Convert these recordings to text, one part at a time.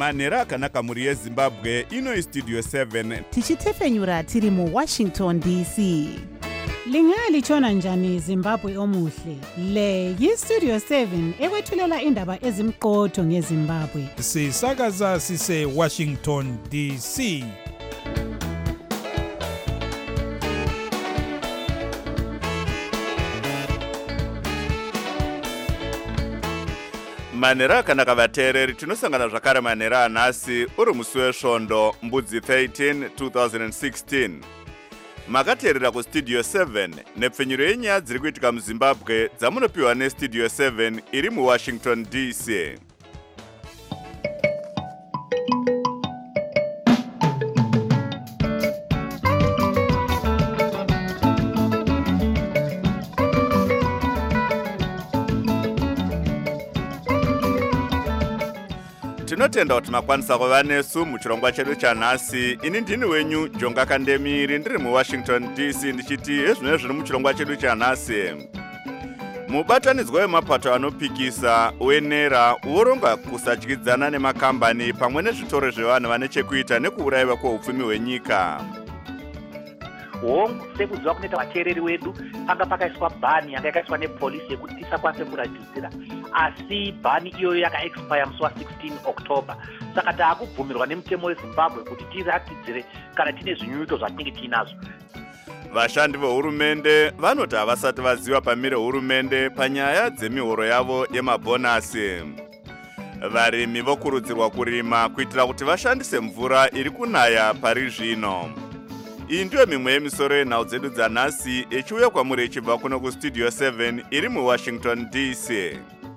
manhero akanaka mhuri yezimbabwe. Ino istudio 7 tichitefenyura tiri muWashington DC. Lingalitshona njani Zimbabwe omuhle? Le yiStudio 7 ekwethulela indaba ezimqotho ngeZimbabwe. Sisakaza sise Washington DC. manhero akanaka vateereri, tinosangana zvakare manhero anhasi uri musi wesvondo mbudzi 13 2016. Makateerera kustudio 7 nepfenyuro yenyaya dziri kuitika muzimbabwe dzamunopiwa nestudio 7 iri muWashington DC. Tinotenda kuti makwanisa kuva nesu muchirongwa chedu chanhasi. Ini ndini wenyu Jonga Kandemiri ndiri muWashington DC ndichiti ezvino zviri muchirongwa chedu chanhasi. Mubatanidzwa wemapato anopikisa wenera woronga kusatyidzana nemakambani pamwe nezvitoro zvevanhu vane chekuita nekuurayiwa kweupfumi hwenyika. Hongu sekuziva kunoita vateereri wedu panga pakaiswa bhani yanga yakaiswa nepolisi yekuti tisakwanise kuratidzira, asi bhani iyoyo yakaexpire musi wa16 October. Saka taakubvumirwa nemutemo weZimbabwe kuti tiratidzire kana tine zvinyunyuto zvatinenge tiinazvo. Vashandi vehurumende vanoti havasati vaziva pamire hurumende panyaya dzemihoro yavo yemabhonasi. Varimi vokurudzirwa kurima kuitira kuti vashandise mvura iri kunaya pari zvino. Iyi ndiyo mimwe yemisoro yenhau dzedu dzanhasi ichiuya kwamuri ichibva kuno kustudio 7 iri muWashington DC.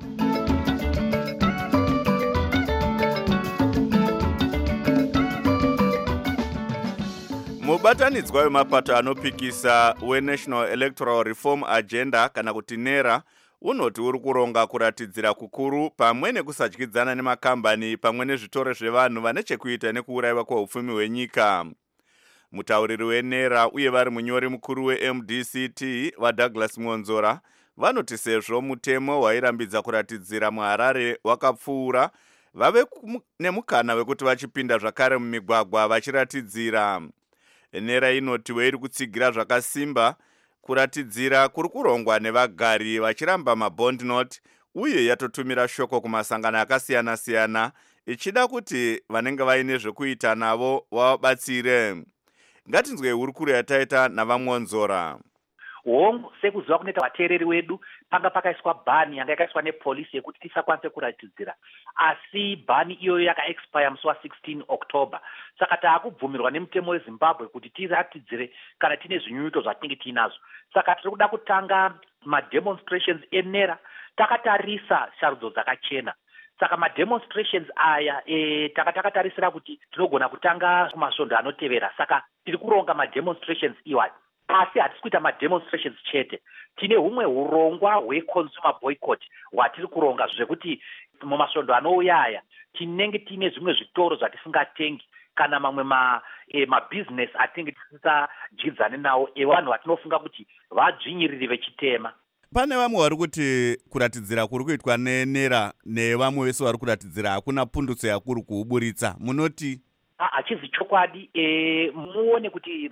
Mubatanidzwa wemapato anopikisa weNational Electoral Reform Agenda kana kuti NERA unoti uri kuronga kuratidzira kukuru pamwe nekusatyidzana nemakambani pamwe nezvitoro zvevanhu vane chekuita nekuurayiwa kweupfumi hwenyika. Mutauriri wenera uye vari munyori mukuru weMDCT vaDouglas Mwonzora vanoti sezvo mutemo wairambidza kuratidzira muHarare wakapfuura, vave nemukana wekuti vachipinda zvakare mumigwagwa vachiratidzira. Nera inoti weiri kutsigira zvakasimba kuratidzira kuri kurongwa nevagari vachiramba mabond note, uye yatotumira shoko kumasangano akasiyana-siyana ichida kuti vanenge vaine zvekuita navo vabatsire. Ngatinzwe hurukuro yataita navaMwonzora. Hongu sekuziva kunoita vateereri wedu panga pakaiswa bhani yanga yakaiswa nepolisi yekuti tisakwanise kuratidzira, asi bhani iyoyo yakaexpire musi wa16 October. Saka taakubvumirwa nemutemo weZimbabwe kuti tiratidzire kana tine zvinyunyuto zvatinenge tiinazvo. Saka tiri kuda kutanga mademonstrations enera takatarisa sharudzo dzakachena. Saka mademonstrations aya takatarisira kuti tinogona kutanga kumasvondo anotevera. Saka tiri kuronga mademonstrations iwayo, asi hatisi kuita mademonstrations chete. Tine humwe hurongwa hweconsumer boycott hwatiri kuronga zvekuti mumasvondo anouya aya tinenge tine zvimwe zvitoro zvatisingatengi kana mamwe mabusiness atinenge tisingadyidzane nawo evanhu vatinofunga kuti vadzvinyiriri vechitema. Pane vamwe vari kuti kuratidzira kuri kuitwa nenera nevamwe vese vari kuratidzira hakuna pundutso yakuri kuuburitsa. Munoti? Hachizi chokwadi. Muone kuti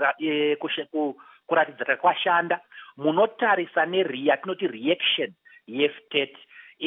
kuratidzira kwashanda. Munotarisa yatinoti reaction yestate.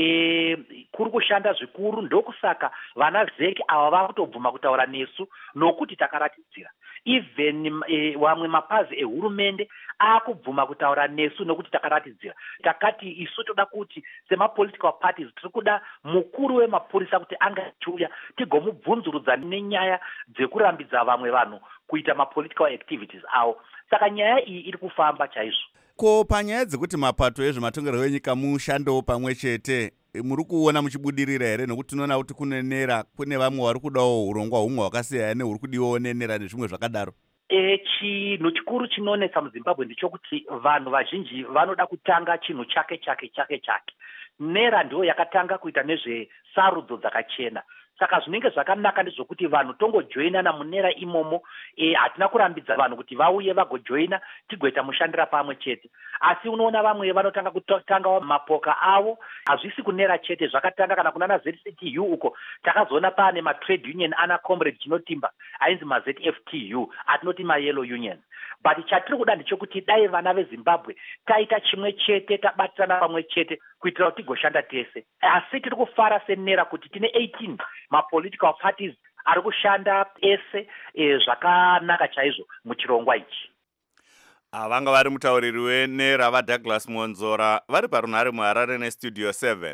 Kuri kushanda zvikuru, ndokusaka vana zeki ava vakutobvuma kutaura nesu nokuti takaratidzira. Even wamwe mapazi ehurumende akubvuma kutaura nesu nokuti takaratidzira. Takati isu toda kuti semapolitical parties tiri kuda mukuru wemapurisa kuti anga achiuya tigomubvunzurudza nenyaya dzekurambidza vamwe vanhu kuita mapolitical activities avo. Saka nyaya iyi iri kufamba chaizvo. Ko panyaya dzekuti mapato ezvematongerwo enyika mushandewo pamwe chete, muri kuona muchibudirira here? Nokuti tinoona kuti kunenera kune vamwe vari kudawo urongwa humwe hwakasiyana nehuri kudiwawo nenera nezvimwe zvakadaro. Chinhu chikuru chinoonesa muZimbabwe ndichokuti vanhu vazhinji vanoda kutanga chinhu chake. NERA ndiyo yakatanga kuita nezvesarudzo dzakachena. saka zvinenge zvakanaka ndezvokuti vanhu tongojoinana munera imomo. Hatina kurambidza vanhu kuti vauye vagojoina tigoita mushandira pamwe chete, asi unoona vamwe vanotanga kutanga mapoka avo. Hazvisi kunera chete, zvakatanga kana kunana ZCTU uko takazoona pane matrade union ana comrade Chinotimba ainzi maZFTU atinoti mayellow union. But chatiri kuda ndechekuti dai vana veZimbabwe taita chimwe chete, tabatirana pamwe chete kuitira kuti tigoshanda tese. Asi tiri kufara senera kuti tine 18 mapolitical parties ari kushanda ese zvakanaka chaizvo muchirongwa ichi. Vanga vari mutauriri wenera vaDouglas Monzora vari parunhare muHarare neStudio 7.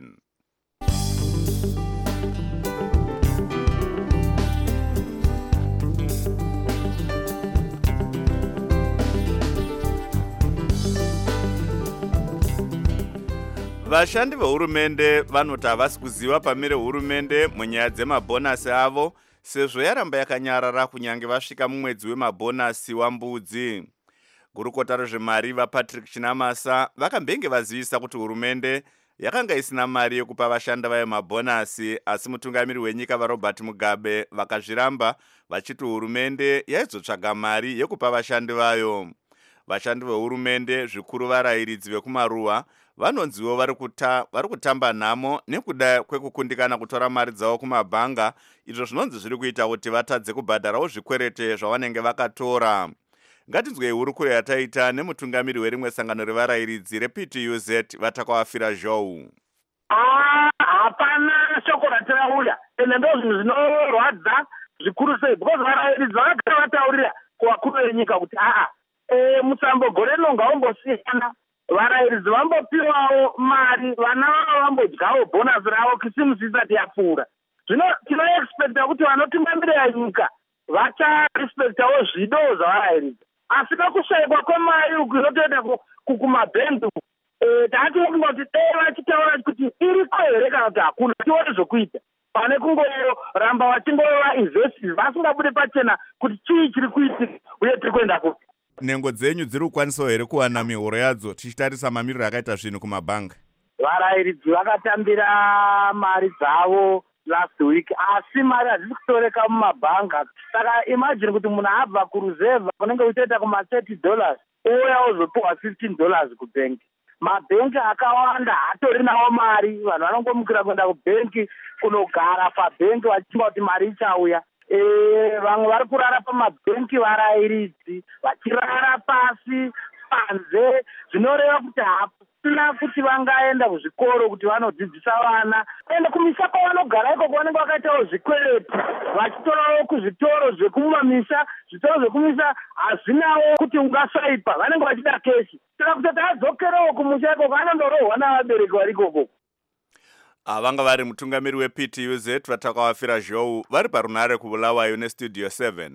Vashandi vehurumende vanoti havasi kuziva pamire hurumende munyaya dzemabhonasi avo sezvo yaramba yakanyarara kunyange vasvika mumwedzi wemabhonasi wambudzi. Gurukota rezvemari vaPatrick Chinamasa vakambenge vazivisa kuti hurumende yakanga isina mari yekupa vashandi vayo mabhonasi, asi mutungamiri wenyika vaRobert Mugabe vakazviramba vachiti hurumende yaizotsvaga mari yekupa vashandi vayo. Vashandi vehurumende zvikuru varayiridzi vekumaruwa vanonziwo vari kutamba nhamo nekuda kwekukundikana kutora mari dzavo kumabhanga, izvo zvinonzi zviri kuita kuti vatadze kubhadharawo zvikwerete zvavanenge vakatora. Ngatinzwei hurukuro yataita nemutungamiri werimwe sangano revarayiridzi rePTUZ Vatakawafira Zhou. Hapana shoko ratirauya, ende ndo zvinhu zvinorwadza zvikuru sei, because varayiridzi vakagara vataurira kuvakuru venyika kuti musambo gore rino ngaombosiyana, varayiridzi vambopiwawo mari, vana vavo vambodyawo bhonasi ravo kisimusi isati yapfuura. Zvino tinoexpecta kuti vanotungamirira nyika vacharespektawo zvido zvavarayiridzi, asi kakushayikwa kwemari uku inotoita kumabhengi taatiwo kungoti dei vachitaura kuti iriko here kana kuti hakuna, tione zvokuita pane kungoramba vachingova investi vasingabude pachena kuti chii chiri kuitika uye tiri kuenda kupi. Nhengo dzenyu dziri kukwanisawo here kuwana mihoro yadzo tichitarisa mamiriro akaita zvinhu kumabhanga? Varayiridzi vakatambira mari dzavo last week, asi mari hadzisi kutoreka mumabhanga. Saka imagine kuti munhu abva kuruzevha kunenge kutoita kuma$30 ouya ozopiwa $15 kubhengi. Mabhengi akawanda hatori nawo mari, vanhu vanongomukira kuenda kubhengi kunogara pabhengi vachimba kuti mari ichauya. Vamwe vari kurara pamabhengi varayiridzi vachirara pasi panze, zvinoreva kuti hapana kuti vangaenda kuzvikoro kuti vanodzidzisa vana, ende kumisa kwavanogara iko kwavanenge vakaitawo zvikwereti vachitorawo kuzvitoro zvekumamisha. Zvitoro zvekumisa hazvinawo kuti ungasvaipa, vanenge vachida keshi, saka kutoti adzokerewo kumusha iko kwanondorohwa navabereki vari ikoko. Vanga vari mutungamiri wePTUZ Vatakawafira Zhou vari parunhare kuBulawayo neStudio 7.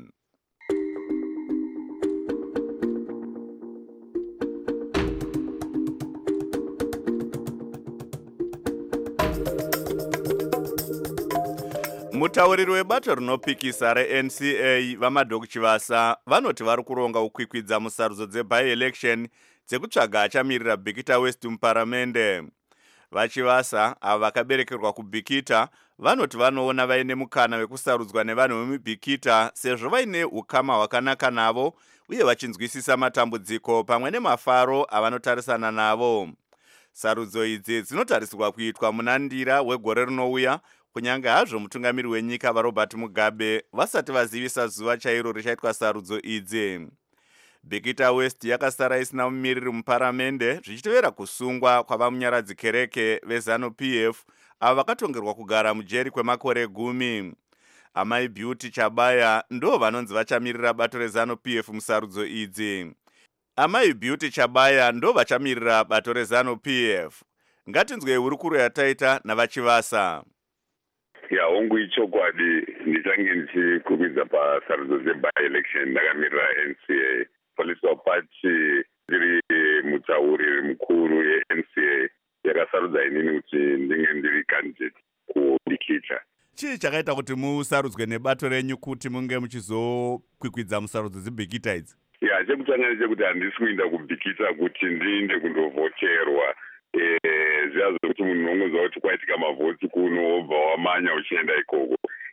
Mutauriri webato rinopikisa reNCA vaMadok Chivasa vanoti vari kuronga kukwikwidza musarudzo dzeby-election dzekutsvaga achamirira Bikita West muparamende. VaChivasa ava vakaberekerwa kuBikita vanoti vanoona vaine mukana wekusarudzwa nevanhu vemuBikita sezvo vaine ukama hwakanaka navo uye vachinzwisisa matambudziko pamwe nemafaro avanotarisana navo. Sarudzo idzi dzinotarisirwa kuitwa munandira wegore rinouya, kunyange hazvo mutungamiri wenyika vaRobert Mugabe vasati vazivisa zuva chairo richaitwa sarudzo idzi. Bikita West yakasara isina mumiriri muparamende zvichitevera kusungwa kwavamunyaradzi kereke veZANU-PF avo vakatongerwa kugara mujeri kwemakore 10. Amai Beauty Chabaya ndo vanonzi vachamirira bato reZANU-PF musarudzo idzi. Amai Beauty Chabaya ndo vachamirira bato reZANU-PF. Ngatinzwei hurukuro yataita navaChivasa. Hongu ichokwadi ndichange ndichikwikwidza pasarudzo dzeby-election ndakamirira NCA. Political party ndiri mutauriri mukuru yeNCA yakasarudza inini kuti ndinge ndiri candidate kuBikita. Chii chakaita kuti musarudzwe nebato renyu kuti munge muchizokwikwidza musarudzo dzeBikita idzi? Chekutanga ndechekuti handisi kuenda kuBikita kuti ndiende kundovhoterwa. Zviyazo kuti munhu unongonzwa kuti kwaitika mavhoti kuno wobva wamanya uchienda ikoko.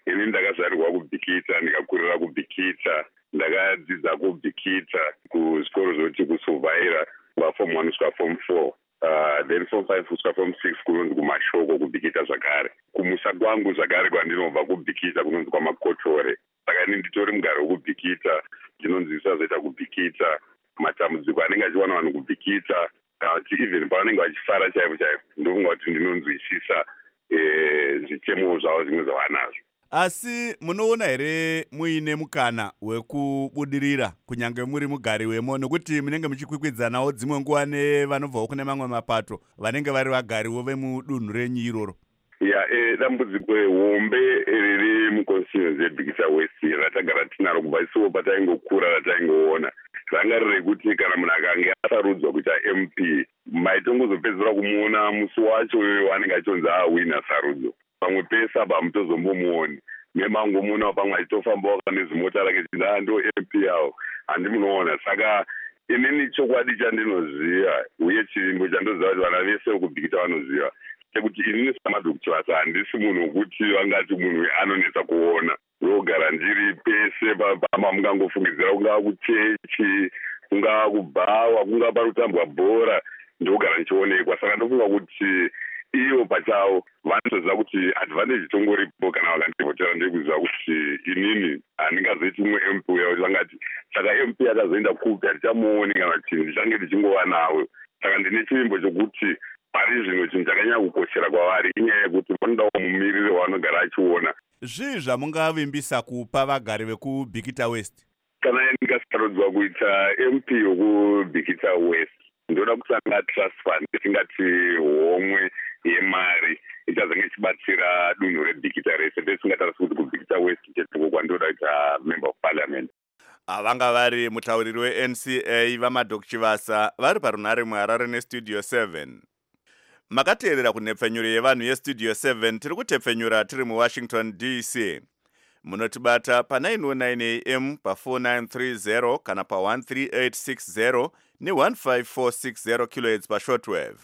ini ndakazarirwa kubhikita, ndikakurira kubhikita, ndakadzidza kubhikita kuzvikoro zvoti kusurveyora kubva form 1 kusvika form 4. Then form 5 kusvika form 6 kunonzi kumashoko kubhikita zvakare. Kumusha kwangu zvakare kwandinobva kubhikita kunonzi kwamakochore. Saka ini nditori mugari wokubhikita, ndinonzwisa zvoita kubhikita, matambudziko anenge achiwana vanhu kubhikita, even pavanenge vachifara chaivo chaivo, ndofunga kuti ndinonzwisisa zvichemo zvavo zvimwe zvavanazvo. Asi munoona here muine mukana wekubudirira kunyange muri mugari wemo, nokuti munenge muchikwikwidzanawo dzimwe nguva nevanobvawo kune mamwe mapato vanenge vari vagariwo vemudunhu renyu iroro? Dambudziko hombe riri muconstituency yeBhikita West ratagara tinaro kubva isuwo pataingokura rataingoona ranga riri rekuti kana munhu akange asarudzwa kuita MP maitongozopedzera kumuona musi wacho wanenge achonzi awina sarudzo, pamwe pese apa hamutozombomuoni. Memangomuona pamwe achitofambawo nezimota rake chindaa ndo MP yawo, handi munoona. Saka inini chokwadi chandinoziva uye chirimbo chandoziva kuti vana vese vekubhikita vanoziva sekuti inini samadhokutira handisi munhu wekuti vangati munhu anonetsa kuona. Ndogara ndiri pese pamba, mungangofungidzira kungaa kuchechi, kungaa kubhawa, kungaa parutambwa bhora, ndogara ndichionekwa. Saka ndofunga kuti ivo pachavo vanotoziva kuti advantage tongoripo kana vakandivhotera ndekuziva kuti inini handingazoiti mumwe MP uya kuti vangati saka MP akazoenda kupi hatichamuoni kana kuti ndichange ndichingova nawe. Saka ndine chivimbo chokuti pari zvino chinhu chakanyanya kukoshera kwavari inyaya yekuti vanodawo mumiriri wavanogara achiona. Zvii zvamungavimbisa kupa vagari vekuBhikita West? Kana ndikasarodzwa kuita MP wekuBhikita West, ndoda kusanga trust fund tingati homwe yemari ichazenge ichibatsira dunhu reBhikita rese. Ndesingatarisi kuti kuBhikita West chetoko kwandoda kuita member of parliament. Vanga vari mutauriri weNCA vaMadok Chivasa vari parunhare muHarare neStudio 7. Makateerera kunhepfenyuro yevanhu yeStudio 7. Tiri kutepfenyura tiri muWashington DC. Munotibata pa909 AM pa4930 kana pa13860 ne15460 kHz pashortwave.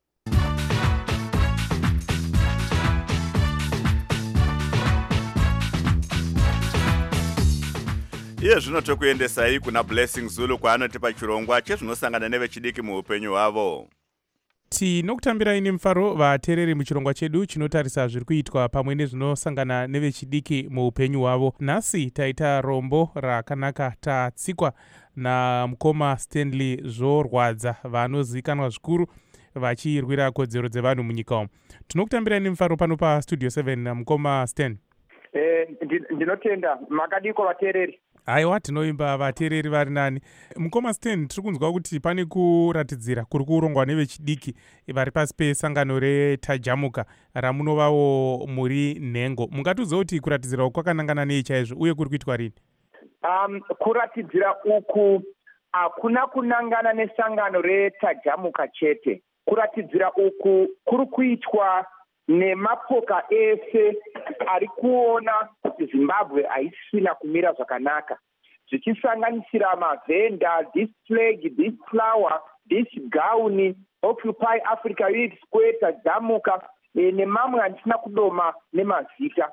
Iye zvino tokuendesai kuna Blessing Zulu kwaanotipa chirongwa chezvinosangana nevechidiki muupenyu hwavo. Tinokutambira ini mufaro vateereri muchirongwa chedu chinotarisa zviri kuitwa pamwe nezvinosangana nevechidiki muupenyu hwavo. Nhasi taita rombo rakanaka tatsikwa namukoma Stanley Zvorwadza vanozivikanwa zvikuru vachirwira kodzero dzevanhu munyika umu. Tinokutambira ini mufaro pano paStudio 7 mukoma Stan. Ndinotenda makadiko vateereri. Aiwa, tinoimba vateereri vari nani. Mukoma Stan, tiri kunzwa kuti pane kuratidzira kuri kurongwa nevechidiki vari pasi pesangano reTajamuka ramunovawo muri nhengo. Mungatiudza kuti kuratidzira kwakanangana nei chaizvo uye kuri kuitwa rini? Kuratidzira uku hakuna kunangana nesangano reTajamuka chete. Kuratidzira uku kuri kuitwa nemapoka ese ari kuona kuti Zimbabwe haisina kumira zvakanaka, zvichisanganisira mavhenda, this flag, this flower, this gown, Occupy Africa Youth Square, Tajamuka nemamwe handisina kudoma nemazita.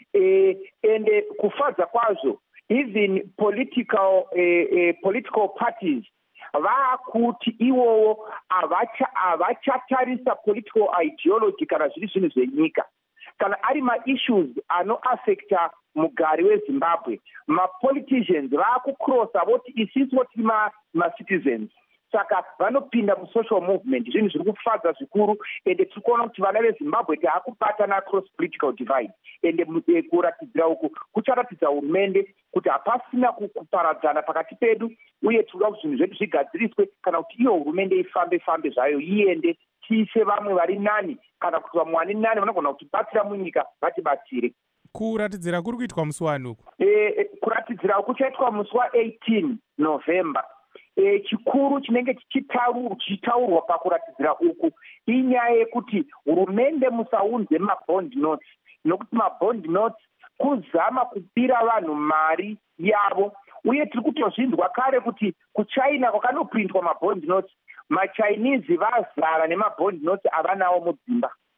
Ende kufadza kwazvo, even political parties vakuti iwowo havachatarisa political ideology kana zviri zvinhu zvenyika. Kana ari ma-issues anoaffecta mugari weZimbabwe, ma-politicians vakucrossa voti isisi voti ma-citizens. Saka vanopinda musocial movement, zvinhu zviri kufadza zvikuru, ende tiri kuona kuti vana veZimbabwe taakubatana across political divide. Ende kuratidzira uku kucharatidza hurumende kuti hapasina kuparadzana pakati pedu, uye tinoda kuti zvinhu zvedu zvigadziriswe kana kuti iyo hurumende ifambe zvayo iende tiise vamwe vari nani, kana kuti vamwe vari nani vanogona kutibatsira munyika vatibatsire. Kuratidzira kuri kuitwa musi wani uku? Kuratidzira kuchaitwa musi wa18 November. Chikuru chinenge chichitaurwa pakuratidzira uku inyaya yekuti hurumende musaunze mabond notes, nokuti mabond notes kuzama kupira vanhu mari yavo, uye tiri kutozvinzwa kare kuti kuChina kwakanoprintwa mabond notes, maChinese vazara nemabond notes avanawo mudzimba.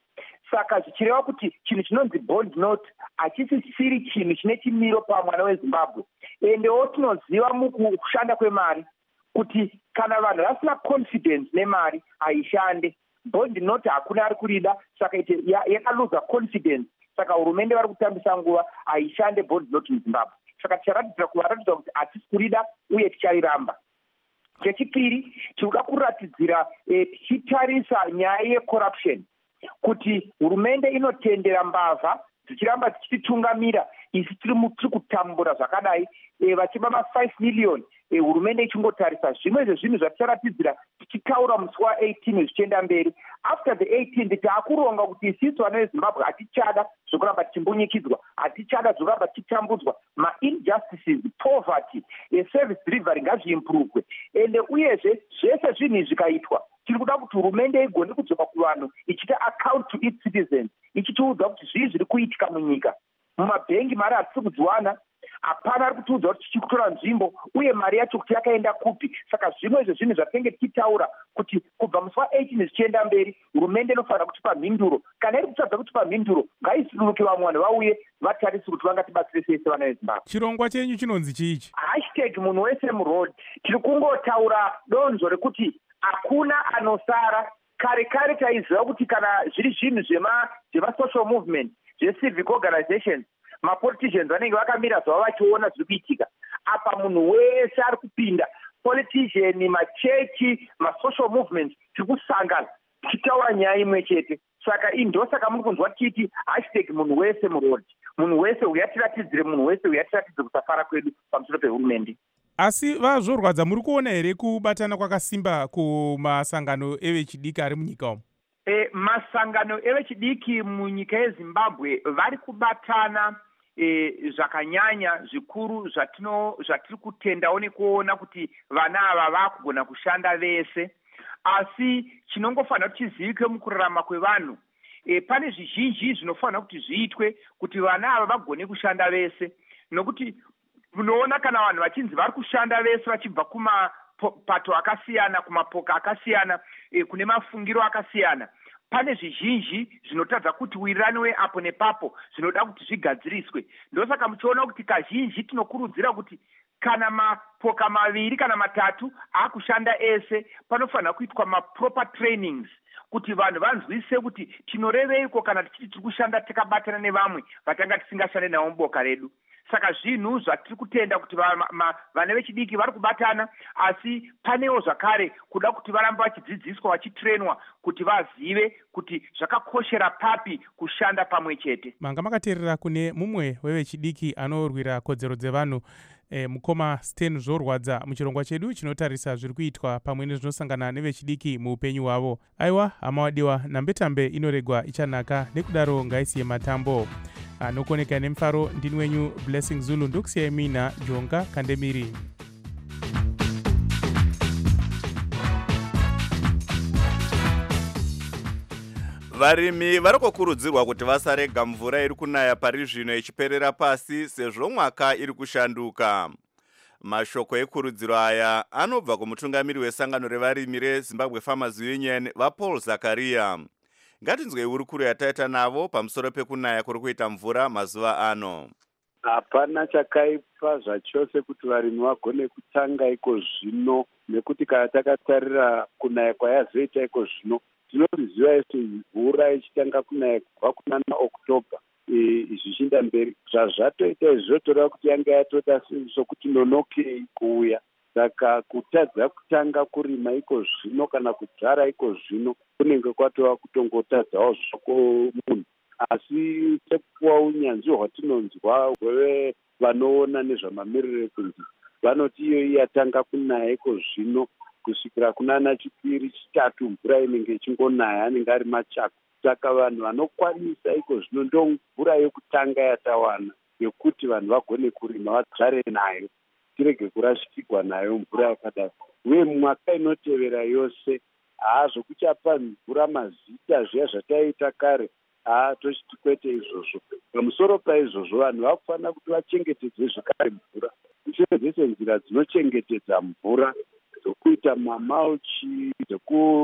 saka zvichireva kuti chinhu chinonzi bond note hachisisiri chinhu chine chimiro pamwana wezimbabwe. Endewo tinoziva mukushanda kwemari kuti kana vanhu vasina confidence nemari haishande. Bond note hakuna ari kurida, saka yakaluza confidence, saka hurumende vari kutambisa nguva haishande bond note muzimbabwe. Saka ticharatidza kuvaratidza kuti hatisi kurida uye tichairamba. Chechipiri, tinoda kuratidzira tichitarisa nyaya yecorruption kuti hurumende inotendera mbavha dzichiramba dzichitungamira, isi tiri kutambura zvakadai vachiba ma5 million, hurumende ichingotarisa. Zvimwe zvezvinhu zvaticharatidzira tichitaura musi wa18 zvichienda mberi. After the 18 taakuronga kuti isisu vana vezimbabwe hatichada zvokuramba tichimbunyikidzwa, hatichada zvokuramba tichitambudzwa, ma-injustices, poverty, service delivery ngazviimpuruvwe. Ende uyezve zvese zvinhu izvi zvikaitwa, tiri kuda kuti hurumende igone kudzoka kuvanhu ichita account to its citizens, ichitiudza kuti zvii zviri kuitika munyika. Mumabhengi mari hatisi kudziwana, hapana ari kutiudza kuti tichiri kutora nzvimbo uye mari yacho kuti yakaenda kupi. Saka zvimwe zvezvinhu zvatinenge tichitaura kuti kubva musi wa18 zvichienda mberi, hurumende inofanira kutipa mhinduro. Kana iri kutadza kutipa mhinduro, ngaisuduruke vamwe vanhu vauye vatarisi kuti vangatibatsire sei sevana vezimbabwe. Chirongwa chenyu chinonzi chiichi? #munhu wese muroad. Tiri kungotaura donzo rekuti hakuna anosara. Kare taiziva kuti kana zviri zvinhu zvema-social movement, zve-civic organizations, mapoliticians vanenge vakamira zvava vachiona zviri kuitika. Apa munhu wese ari kupinda, politician, machechi, ma-social movements, tiri kusangana tichitaura nyaya imwe chete. Saka indosaka muri kunzwa tichiti #munhu wese muroad. Munhu wese uyatiratidzire, munhu wese uyatiratidzire kusafara kwedu pamusoro pehurumende. Asi vazvorwadza muri kuona here kubatana kwakasimba kumasangano evechidiki ari munyika umu? Masangano evechidiki munyika yezimbabwe vari kubatana zvakanyanya zvikuru zvatiri kutendawo nekuona kuti vana ava vakugona kushanda vese. Asi chinongofanira kuti chizivike mukurarama kwevanhu, pane zvizhinji zvinofanira kuti zviitwe kuti vana ava vagone kushanda vese. Nokuti unoona kana vanhu vachinzi vari kushanda vese vachibva kumapato akasiyana, kumapoka akasiyana, kune mafungiro akasiyana, pane zvizhinji zvinotadza kuti wiriraniwe apo nepapo zvinoda kuti zvigadziriswe. Ndosaka muchiona kuti kazhinji tinokurudzira kuti kana mapoka maviri kana matatu akushanda ese, panofanira kuitwa maproper trainings kuti vanhu vanzwise kuti tinoreveiko kana tichiti tiri kushanda takabatana nevamwe vatanga tisingashande navo muboka redu. Saka zvinhu zvatiri kutenda kuti vana vechidiki vari kubatana, asi panewo zvakare kuda kuti varambe vachidzidziswa, vachitrenwa kuti vazive kuti zvakakoshera papi kushanda pamwe chete. Manga makateerera kune mumwe wevechidiki anorwira kodzero dzevanhu, mukoma Sten Zorwadza, muchirongwa chedu chinotarisa zviri kuitwa pamwe nezvinosangana nevechidiki muupenyu hwavo. Aiwa, hama wadiwa, nambetambe inoregwa ichanaka, nekudaro ngaisiye matambo. Anokoneka nemufaro, ndini wenyu Blessing Zulu, ndokusiyai mina Jonga Kandemiri. Varimi vari kukurudzirwa kuti vasarega mvura iri kunaya pari zvino ichiperera pasi sezvo mwaka iri kushanduka. Mashoko ekurudziro aya anobva kumutungamiri wesangano revarimi reZimbabwe Farmers Union vaPaul Zakaria. Ngatinzwei urukuru yataita navo pamusoro pekunaya kuri kuita mvura mazuva ano. Hapana chakaipa zvachose kuti varimi vagone kutanga iko zvino, nekuti kana takatarira kunaya kwayazoita iko zvino, tinozviziva isi mvura ichitanga kunaya kubva kuna Oktoba zvichienda mberi. Zvazvatoita izvotora kuti yanga yatoda sokuti nonokei kuuya. Saka kutadza kutanga kurima iko zvino kana kudzara iko zvino kunenge kwatova kutongotadzawo zvako munhu. Asi sekuwa unyanzvi hwatinonzwa hweve vanoona nezvamamiriro ekunzi, vanoti iyo yatanga kunaya iko zvino kusvikira kunana chipiri chitatu mvura inenge ichingonaya anenge ari machako. Saka vanhu vanokwanisa iko zvino ndo mvura yekutanga yatawana yekuti vanhu vagone kurima vadzare nayo, tirege kurashikirwa nayo mvura yakadai. Uye mwaka inotevera yose zvokuchapa mvura mazita zviya zvataita kare tochiti kwete izvozvo. Pamusoro paizvozvo vanhu vakufanira kuti vachengetedze zvakare mvura, tichengetedze nzira dzinochengetedza mvura, dzokuita mamauchi,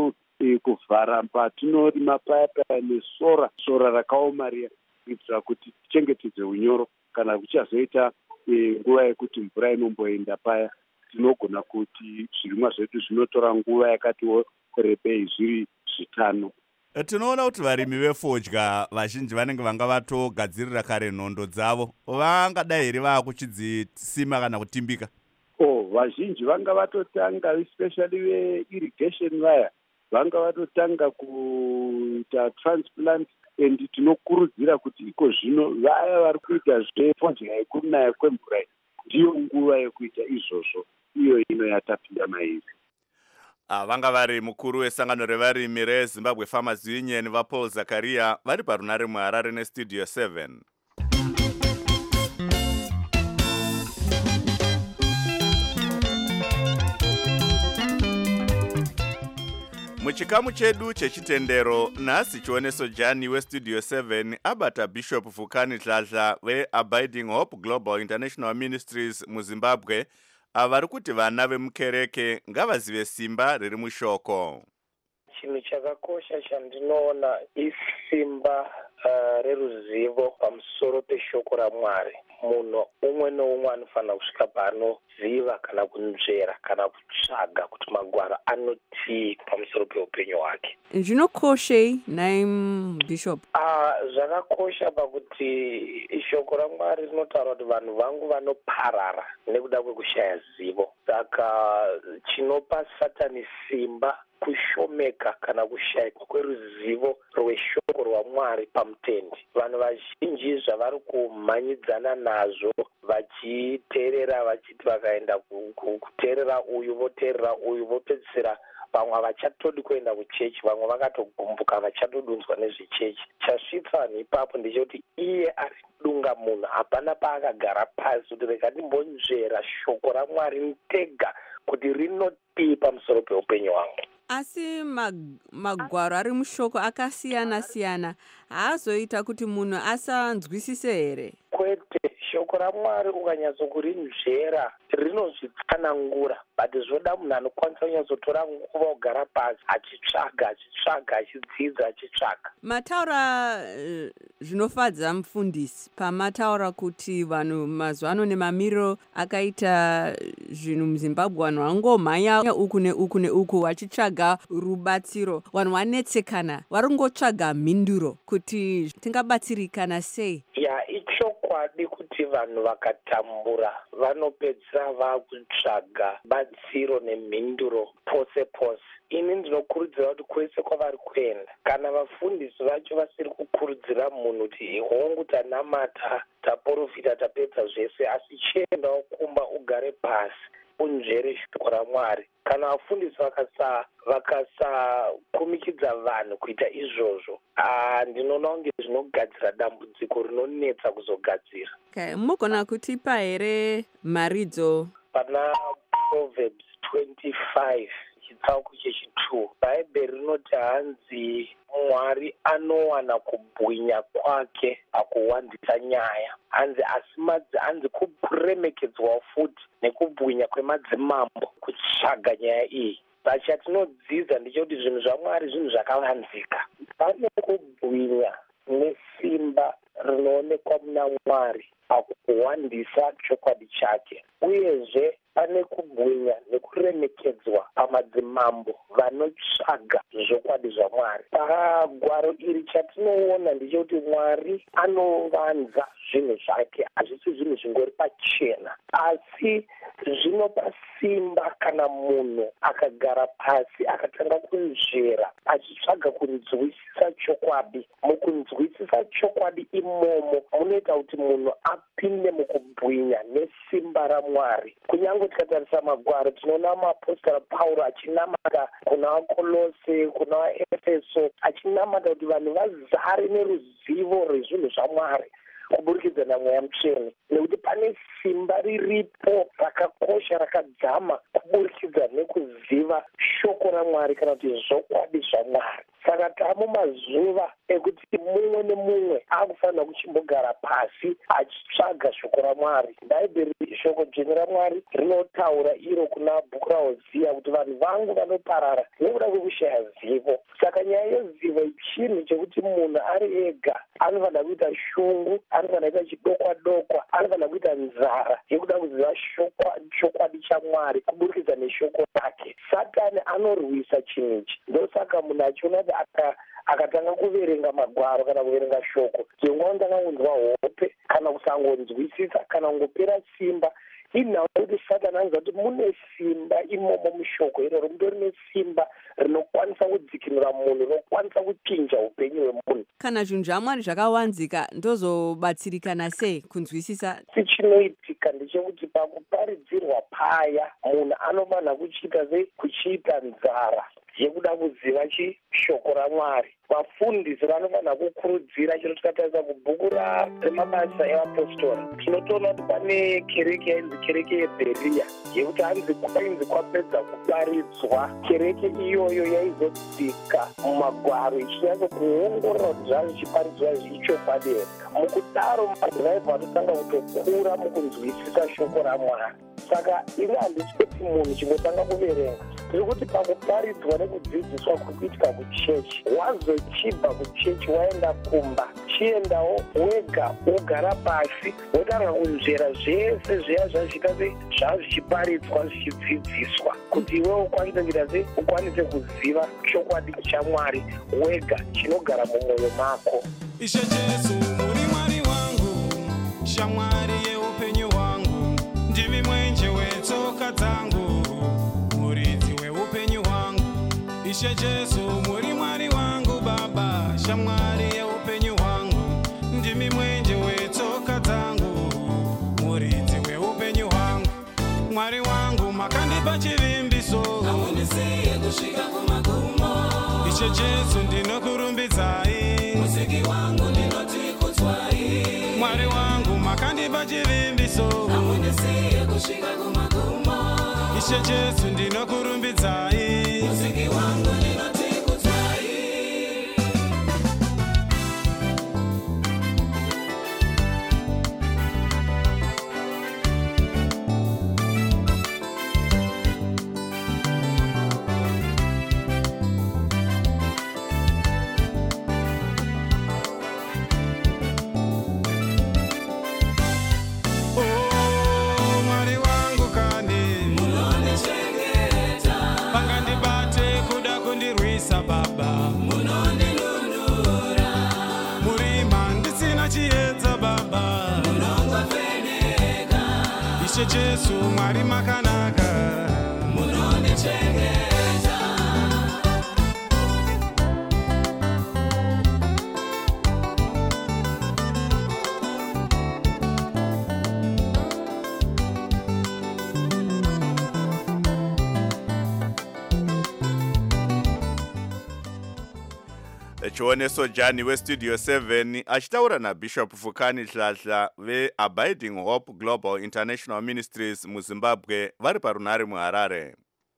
kuvhara patinorima paya nesora rakaoma riya kuitira kuti tichengetedze unyoro. Kana kuchazoita nguva yekuti mvura inomboenda paya, tinogona kuti zvirimwa zvedu zvinotora nguva yakati rebei zviri 5. Tinoona kuti varimi vefodya vazhinji vanenge vanga vatogadzirira kare nhondo dzavo, vangadai here vakuchidzisima kana kutimbika? Vazhinji vanga vatotanga, especially veirrigation vaya, vanga vatotanga kuita transplant, and tinokurudzira kuti iko zvino vaya vari kuita zvefodya yekunaya kwemvura ndiyo nguva yekuita izvozvo, iyo ino yatapinda mairi. Vanga vari mukuru wesangano revarimi reZimbabwe Farmers Union vaPaul Zakaria vari parunare muHarare neStudio 7. Muchikamu chedu chechitendero, nhasi chioneso Jani weStudio 7 abata Bishop Fukani Dladla veAbiding Hope Global International Ministries muZimbabwe, avari kuti vana vemukereke ngavazive simba riri mushoko. Chinhu chakakosha chandinoona isimba reruzivo pamusoro peshoko raMwari. Munhu umwe noumwe anofanira kusvika paanoziva kana kunzvera kana kutsvaga kuti Magwaro anotii pamusoro peupenyu hwake. Zvinokoshei nai Bishop? Zvakakosha pakuti shoko raMwari rinotaura kuti vanhu vangu vanoparara nekuda kwekushaya zivo. Saka chinopa Satani simba kushomeka kana kushayikwa kweruzivo rweshoko rwaMwari pamutende. Vanhu vazhinji zvavari kumhanyidzana nazvo vachiteerera, vachiti vakaenda kuteerera uyu voteerera uyu vopedzisira vamwe havachatodi kuenda kuchechi, vamwe vakatogumbuka havachatodunzwa nezvechechi. Chasvitsa vanhu ipapo ndechekuti iye ari dunga munhu hapana paakagara pasi kuti rega ndimbonzvera shoko raMwari ntega kuti rinotii pamusoro peupenyu hwangu. Asi magwaro ari mushoko akasiyana-siyana haazoita kuti munhu asanzwisise here? Kwete, shoko raMwari ukanyatsokurinzvera rinozvitsanangura, but zvoda munhu anokwanisa kunyatsotora nguva kugara pasi achitsvaga achidzidza achitsvaga. Mataura zvinofadza mufundisi pamataura kuti vanhu mazuva ano nemamiriro akaita zvinhu muZimbabwe, vanhu vangomhanya uku neuku neuku vachitsvaga rubatsiro, vanhu vanetsekana vari kungotsvaga mhinduro kuti tingabatsirikana sei. Ichokwadi kuti vanhu vakatambura vanopedzisira vakutsvaga batsiro nemhinduro pose pose. Ini ndinokurudzira kuti kwese kwavari kuenda, kana vafundisi vacho vasiri kukurudzira munhu kuti hongu tanamata taprofita tapedza zvese, asi chiendawo kumba ugare pasi unzvere shoko raMwari. Kana vafundisi vakasakumikidza vanhu kuita izvozvo, ndinoona kunge zvinogadzira dambudziko rinonetsa kuzogadzira. Mugona kutipa here maridzo? Pana Proverbs 25 chitsauko chechi2, Bhaibheri rinoti hanzi Mwari anowana kubwinya kwake pakuwandisa nyaya. Hanzi kuremekedzwa futi nekubwinya kwemadzimambo kutsvaga nyaya iyi. Chatinodzidza ndechekuti zvinhu zvaMwari zvinhu zvakavanzika. Pane kubwinya nesimba rinoonekwa muna Mwari pakuwandisa chokwadi chake, uyezve pane kubwinya nekuremekedzwa pamadzimambo vanotsvaga zvokwadi zvaMwari. Pagwaro iri chatinoona ndechekuti Mwari anovanza zvinhu zvake, hazvisi zvinhu zvingori pachena, asi zvinopa simba kana munhu akagara pasi akatanga kunzvera achitsvaga kunzwisisa chokwadi. Mukunzwisisa chokwadi imomo munoita kuti munhu apinde mukubwinya nesimba raMwari. Kunyange tikatarisa Magwaro tinoona muapostori Pauro achinamata kuna vaKolose, kuna vaEfeso, achinamata kuti vanhu vazare neruzivo rwezvinhu zvaMwari kuburikidza naMweya Mutsvene, nekuti pane simba riripo rakakosha rakadzama kuburikidza nekuziva shoko raMwari kana kuti zvokwadi zvaMwari. saka tamumazuva ekuti mumwe nemumwe akufanira kuchimbogara pasi achitsvaga shoko raMwari. Bhaibheri, shoko dzvene raMwari, rinotaura iro kuna bhuku raHosea kuti vanhu vangu vanoparara nekuda kwekushaya zivo. Saka nyaya yezivo chinhu chekuti munhu ari ega anofanira kuita shungu, anofanira kuita chidokwa-dokwa, anofanira kuita nzara yekuda kuziva chokwadi chaMwari kuburikidza neshoko rake. Satani anorwisa chinhu ichi. Ndosaka munhu achiona kuti akatanga kuverenga magwaro kana kuverenga shoko, dzimwe tanga kunzwa hope kana kusangonzwisisa kana kungopera simba. Inhau kuti Satani anoziva kuti mune simba imomo mushoko iroro, mutori nesimba rinokwanisa kudzikinura munhu, rinokwanisa kuchinja upenyu hwemunhu. Kana zvinhu zvaMwari zvakawanzika, ndozobatsirikana sei kunzwisisa? Chinoitika ndechekuti pakuparidzirwa paya munhu anofanira kuchiita nzara yekuda kuziva shoko raMwari. Vafundisi vanofanira kukurudzira chiro tikatarisa kubhuku remabasa evapostori, tinotoona kuti pane kereke yainzi kereke yeBheria yekuti ainzi kwapedza kuparidzwa. Kereke iyoyo yaizodzika mumagwaro ichinyatso kuongorora kuti zvazvichiparidzwa zvichokwadi here. Mukudaro madhiraivha anotanga kutokura mukunzwisisa shoko raMwari. Saka ini handisi kuti munhu chingotanga kuverenga, tiri kuti pakuparidzwa nekudzidziswa kuri kuitika kuchechi, wazochibva kuchechi waenda kumba, chiendawo wega wogara pasi wotaura kunzvera zvese zviya zvazviita zvazvichiparidzwa zvichidzidziswa kuti iwewe ukwanise kuita sei, ukwanise kuziva chokwadi chaMwari wega chinogara mumwoyo mako. Ishe Jesu muri Mwari wangu, shamwari yeupenyu hwangu, ndimi mwenje wetsoka dzangu, muridzi weupenyu hwangu. Ishe Jesu muri Mwari wangu Baba, shamwari yeupenyu hwangu, ndimi mwenje wetsoka dzangu, muridzi weupenyu hwangu. Mwari wangu makandipa chivimbiso, amunisiye kusvika kumagumo. Ishe Jesu ndinokurumbidzai, musiki wangu ndinoti kutswai. Mwari wangu makandipa chivimbiso, amunisiye kusvika kumagumo. Ishe Jesu ndinokurumbidzai, musiki wangu ndinoti kutswai. Ishe Jesu Mwari makanaka, munonichengeta. chioneso Jani westudio 7 achitaura naBishop Fukani Hlahla veAbiding Hope Global International Ministries muZimbabwe vari parunhare muHarare.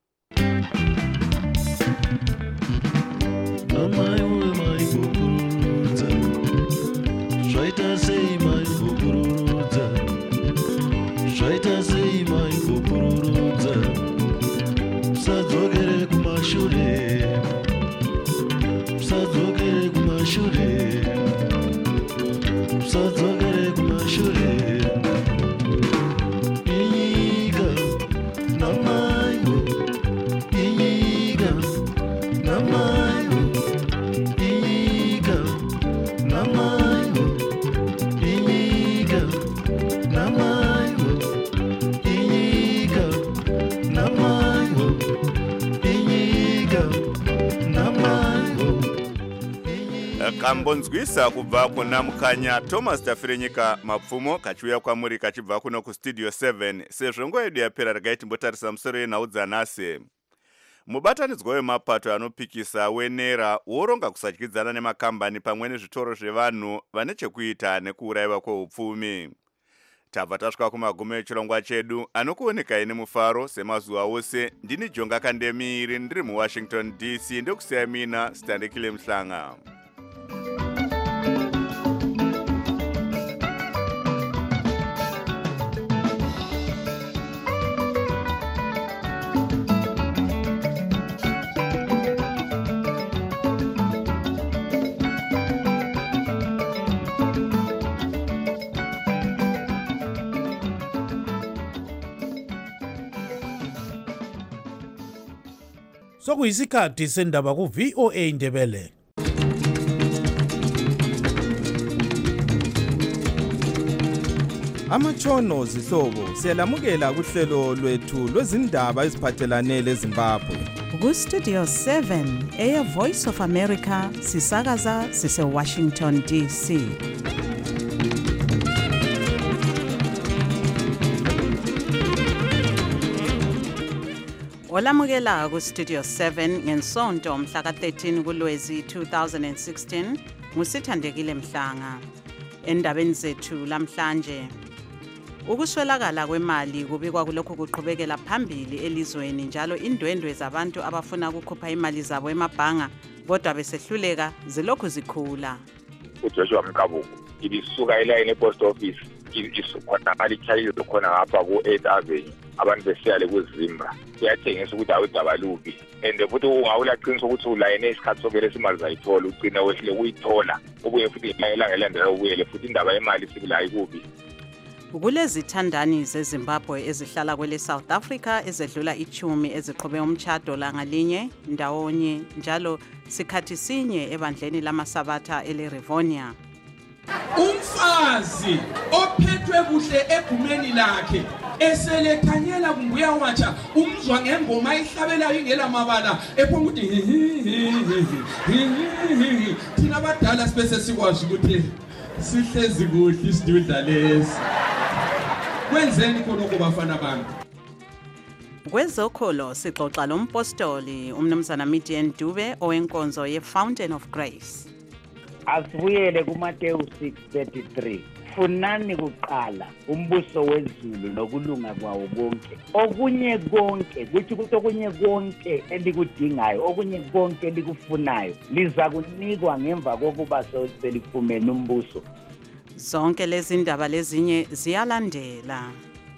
Kambonzwisa kubva kuna mukanya Thomas Tafirenyika mapfumo kachiuya kwamuri kachibva kuno kustudio 7 sezvo nguva yedu yapera regai timbotarisa musoro yenhau dzanhasi. Mubatanidzwa wemapato anopikisa wenera woronga kusadyidzana nemakambani pamwe nezvitoro zvevanhu vane chekuita nekuurayiwa kweupfumi. tabva tasvika kumagumo echirongwa chedu anokuonekai nemufaro semazuva ose. Ndini Jonga Kandemiri ndiri muWashington DC ndokusiyai mina Standekile Mhlanga. Sokuyisikhathi sendaba ku VOA Indebele. Amatshono zihlobo siyalamukela kuhlelo lwethu lwezindaba eziphathelane leZimbabwe. Ku Studio 7 eya Voice of America sisakaza sise Washington DC. Olamukela ku Studio 7 ngensonto mhla ka-13 kuLwezi 2016 nguSithandekile Mhlanga. Endabeni zethu lamhlanje, ukuswelakala kwemali kubikwa kulokhu kuqhubekela phambili elizweni, njalo indwendwe zabantu abafuna ukukhupha imali zabo emabhanga kodwa besehluleka zilokhu zikhula. uJoshua Mkabuku ibisuka elayini epost office isikhona mali chayile khona ngapha ku8 Avenue abantu besiyale kuzimba kuyathengisa ukuthi awudaba lubi and futhi ungawulaqinisa ukuthi ulayine isikhathi sokele imali zayithola ugcina wehle uyithola ubuye futhi imayela ngelandela ubuyele futhi indaba yemali sibulayi kubi. Kulezi thandani zeZimbabwe ezihlala kwele South Africa ezedlula 10 eziqhube umtchado la ngalinye ndawonye njalo sikhathi sinye ebandleni lamasabatha eleRivonia. Umfazi ophethwe kuhle egumeni lakhe eselethanyela kumbuya watsha umzwa ngengoma ihlabelayo ingela mabala ephonga ukuthi thina abadala sibese sikwazi ukuthi sihlezi kuhle isidudla lesi. Kwenzeni khona kubafana bami? Kwezokholo sixoxa lompostoli umnumzana Midian Dube owenkonzo ye-Fountain of Grace. Asibuyele kuMateyu 6:33. Funani kuqala umbuso wezulu nokulunga kwawo konke. Okunye konke kuthi ukuthi okunye konke elikudingayo, okunye konke elikufunayo liza kunikwa ngemva kokuba selifumene umbuso. Zonke lezi ndaba lezinye ziyalandela.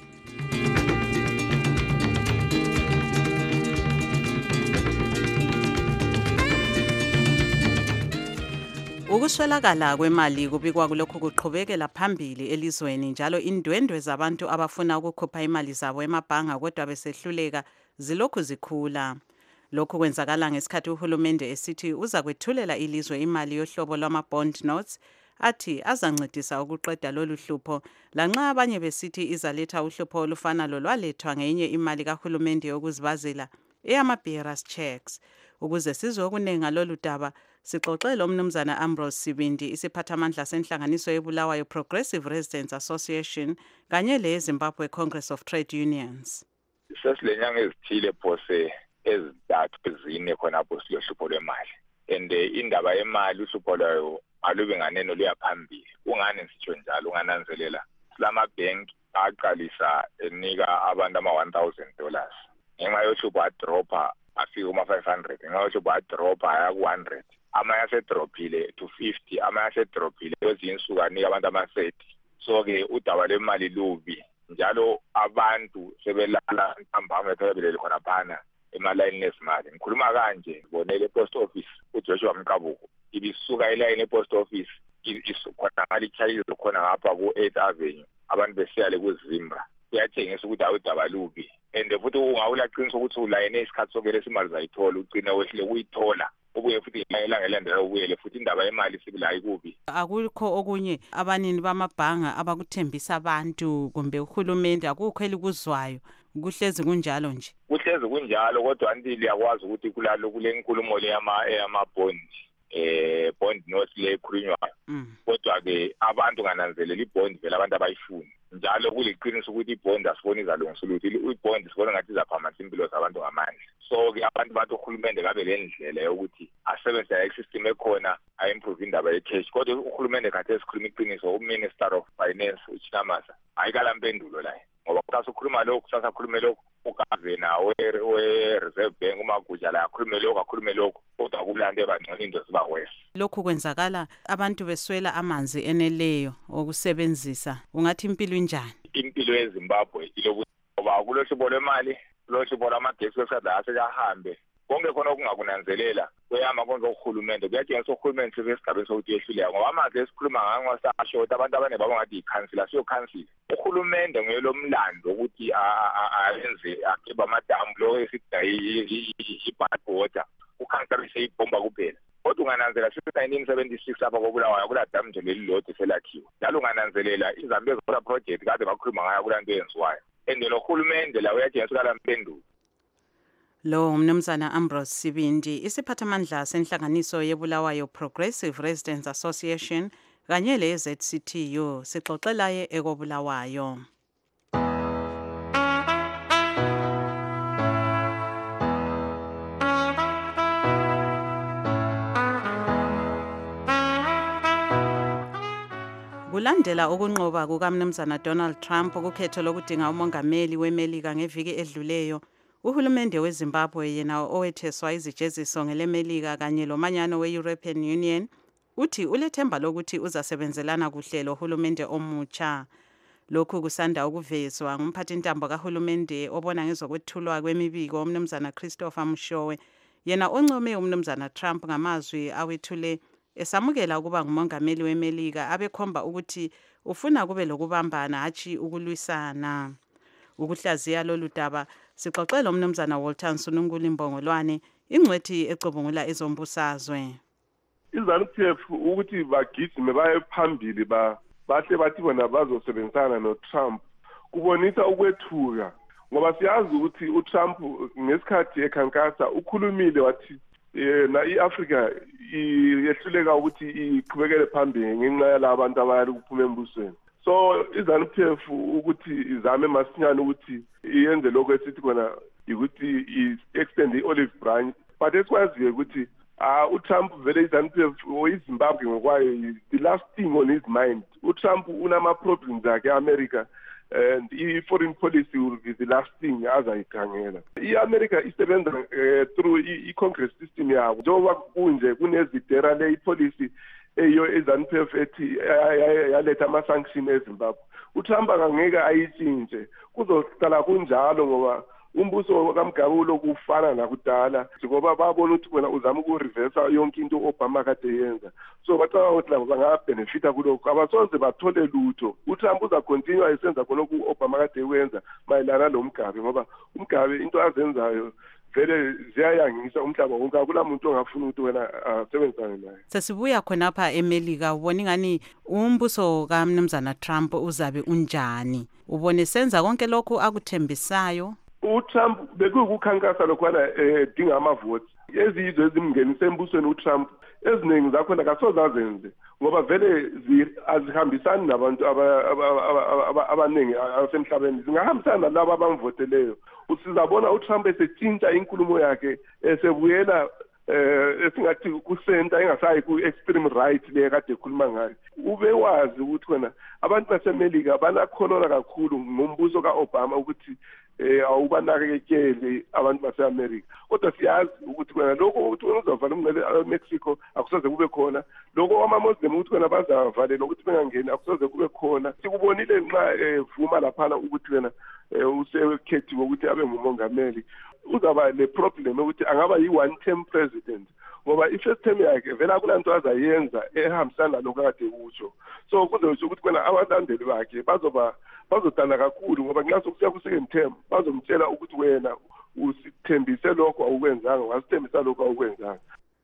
Ukuswelakala kwemali kubikwa kulokhu kuqhubekela phambili elizweni, njalo indwendwe zabantu abafuna ukukhupha imali zabo emabhanga kodwa besehluleka zilokhu zikhula. Lokhu kwenzakala ngesikhathi uhulumende esithi uza kwethulela ilizwe imali yohlobo lwama-bond notes athi azancedisa ukuqeda lolu hlupho, lanxa abanye besithi izaletha uhlupho olufana lolwalethwa ngenye imali kahulumende yokuzibazela eyama-bearers checks. Ukuze sizwe okunenga lolu daba, sixoxele umnumzana Ambrose Sibindi, isiphathamandla senhlanganiso eBulawayo Progressive Residents Association kanye leZimbabwe Congress of Trade Unions. Sesilenyanga ezithile phose ezintathu ezine khonapho silohlupho lwemali and indaba yemali uhlupho lwayo alube nganeno luyaphambili. Ungane sitsho njalo ungananzelela silama-bank aqalisa enika abantu ama-$1,000 ngenxa yohlupho adropha afika kuma-500 ngenxa yohlupho adropha aya ku-100 amanye asedrophile to 50 amanye asedrophile kwezinye insuku anika abantu ama-30. So-ke udaba lwemali lubi njalo abantu sebelala ntambama ethebelele khonaphana emalayini ezimali. Ngikhuluma kanje ngibonele epost office uJoshua Mkabuku ibisuka elayini epost office isikhona mali chayile khona ngapha ku8 Avenue abantu besiyale kuzimba kuyathengisa ukuthi awudaba lubi and futhi ungawulaqinisa ukuthi ulayine isikhathi sokele imali zayithola ugcina wehle uyithola ubuye futhi imayela ngelandela ubuyele futhi indaba yemali sibulayi kubi. Akukho okunye abanini bamabhanga abakuthembisa abantu kumbe uhulumende akukho elikuzwayo, kuhlezi kunjalo nje? Kuhlezi kunjalo kodwa antili yakwazi ukuthi kulalo kule nkulumo le yama-bond bond notes le ekhulunywayo kodwa ke abantu ngananzelela ibond vele abantu abayifuni njalo kuliqiniso ukuthi ibond asifoni izalungiswa ukuthi ibond sibona ngathi izaphamanisa impilo zabantu ngamandla. So ke abantu bathi uhulumende kabe le ndlela yokuthi asebenzisa i-system ekhona a-improve indaba ye-cash. Kodwa uhulumende kade esikhuluma iqiniso, uMinister of Finance uChinamasa ayikala mpendulo la. Ngoba kusasukhuluma lokhu, kusasakhulume lokhu, uGavana we-Reserve Bank uMaguja la akhulume lokhu, kodwa kulande bangcono into siba wese. Lokhu kwenzakala abantu beswela amanzi eneleyo okusebenzisa. Ungathi impilo injani? Impilo yeZimbabwe ilokuthi ngoba kulohlobo lwemali, kulohlobo lwamagesi esadla asejahambe. Konke khona okungakunanzelela kuyama konke uhulumende kuyadingisa uhulumende sesigabeni sokuthi yehluleka ngoba amanzi esikhuluma ngako sashota abantu abanebaba ngathi ikhansila siyokhansila uhulumende nguye lomlando ukuthi ayenze akhipha amadamu lo esidla i-bad water ukhansila seyibhomba kuphela kodwa ungananzelela 1976 apha koBulawayo kula damu nje lelilodwa selakhiwa njalo ungananzelela iZambezi Water Project kade bakhuluma ngayo kulanto eyenziwayo ende lo hulumende la uyadingisa ukala mpendulo. Lo umnumzana Ambrose Sibindi isiphathamandla senhlanganiso yeBulawayo Progressive Residents Association kanye le-ZCTU sixoxelaye ekoBulawayo. Kulandela ukunqoba kukaMnumzana Donald Trump ukukhetho lokudinga umongameli weMelika ngeviki edluleyo, uhulumende weZimbabwe yena owetheswa izijeziso ngeleMelika kanye lomanyano we-European Union uthi ulethemba lokuthi uzasebenzelana kuhle lohulumende omutsha. Lokhu kusanda ukuvezwa ngumphathintambo kahulumende obona ngezokwethulwa kwemibiko uMnumzana Christopher Mshowe yena oncome uMnumzana Trump ngamazwi awethule esamukela ukuba ngumongameli weMelika abekhomba ukuthi ufuna kube lokubambana hatshi ukulwisana. Ukuhlaziya lolu daba sixoxela uMnumzana Walter Nsununkulu Mbongolwane ingcwethi ecubungula ezombusazwe. iZANU-PF ukuthi bagijime baye phambili bahle bathi bona bazosebenzisana noTrump kubonisa ukwethuka ngoba siyazi ukuthi uTrump ngesikhathi ekhankasa ukhulumile wathi na iAfrica yehluleka ukuthi iqhubekele phambili ngenxa yalabantu abayali kuphuma embusweni. So iZANU-PF ukuthi izame masinyane ukuthi iyenze lokho esithi khona ukuthi i-extend i-olive branch but esikwaziyo ukuthi uTrump vele iZANU-PF iZimbabwe ngokwayo the last thing on his mind. uTrump unama-problems akhe e-America and i-foreign policy will be the last thing azayikhangela. I-America isebenza through i-Congress system yabo njengoba kunje kunezidera le i-policy eyo iZANU-PF ethi yaletha ama-sanction eZimbabwe. uTrump angeke ayitshintshe kuzohlala kunjalo ngoba umbuso kaMgabulo kufana nakudala ngoba babona ukuthi wena uzama ukureversa yonke into Obama kade yenza. So bacaba ukuthi labo bangabenefita kulokho abasoze bathole lutho. uTrump uza continue esenza khonokho Obama kade wenza mayelana lomgabe ngoba umgabe into azenzayo vele ziyayangisa umhlaba wonke akula muntu ongafuna ukuthi wena asebenzane naye. Sesibuya khonapha eMelika ubona ingani umbuso kaMnumzana Trump uzabe unjani? Ubone senza konke lokho akuthembisayo? uTrump bekukukhankasa lokwana dinga amavote ezizwe ezimngenise embusweni uTrump eziningi zakhona kasoze azenze ngoba vele azihambisani nabantu abaningi asemhlabeni zingahambisana nalabo abamvoteleyo. Usizabona uTrump esetshintsha inkulumo yakhe esebuyela esingathi kusenta engasayi ku-extreme right le kade ekhuluma ngayo. Ube wazi ukuthi khona abantu baseMelika banakholona kakhulu ngombuso kaObama ukuthi awubanakekele abantu base-America. Kodwa siyazi ukuthi khona lokho ukuthi uzavala umngcele Mexico akusoze kube khona. Lokho ama-Muslim ukuthi khona bazavalelwa ukuthi bengangeni akusoze kube khona. Sikubonile nxa vuma laphana ukuthi wena usekhethiwe ukuthi abe ngumongameli. Uzaba le-problem ukuthi angaba yi-one term president ngoba i-first term yakhe vele akulanto azayenza ehambisana nalokho akade kutsho. So kuzosho ukuthi khona abalandeli bakhe bazodana kakhulu ngoba nxa sokusiya ku-second term bazomtshela ukuthi wena usithembise lokho awukwenzanga wasithembisa lokho awukwenzanga.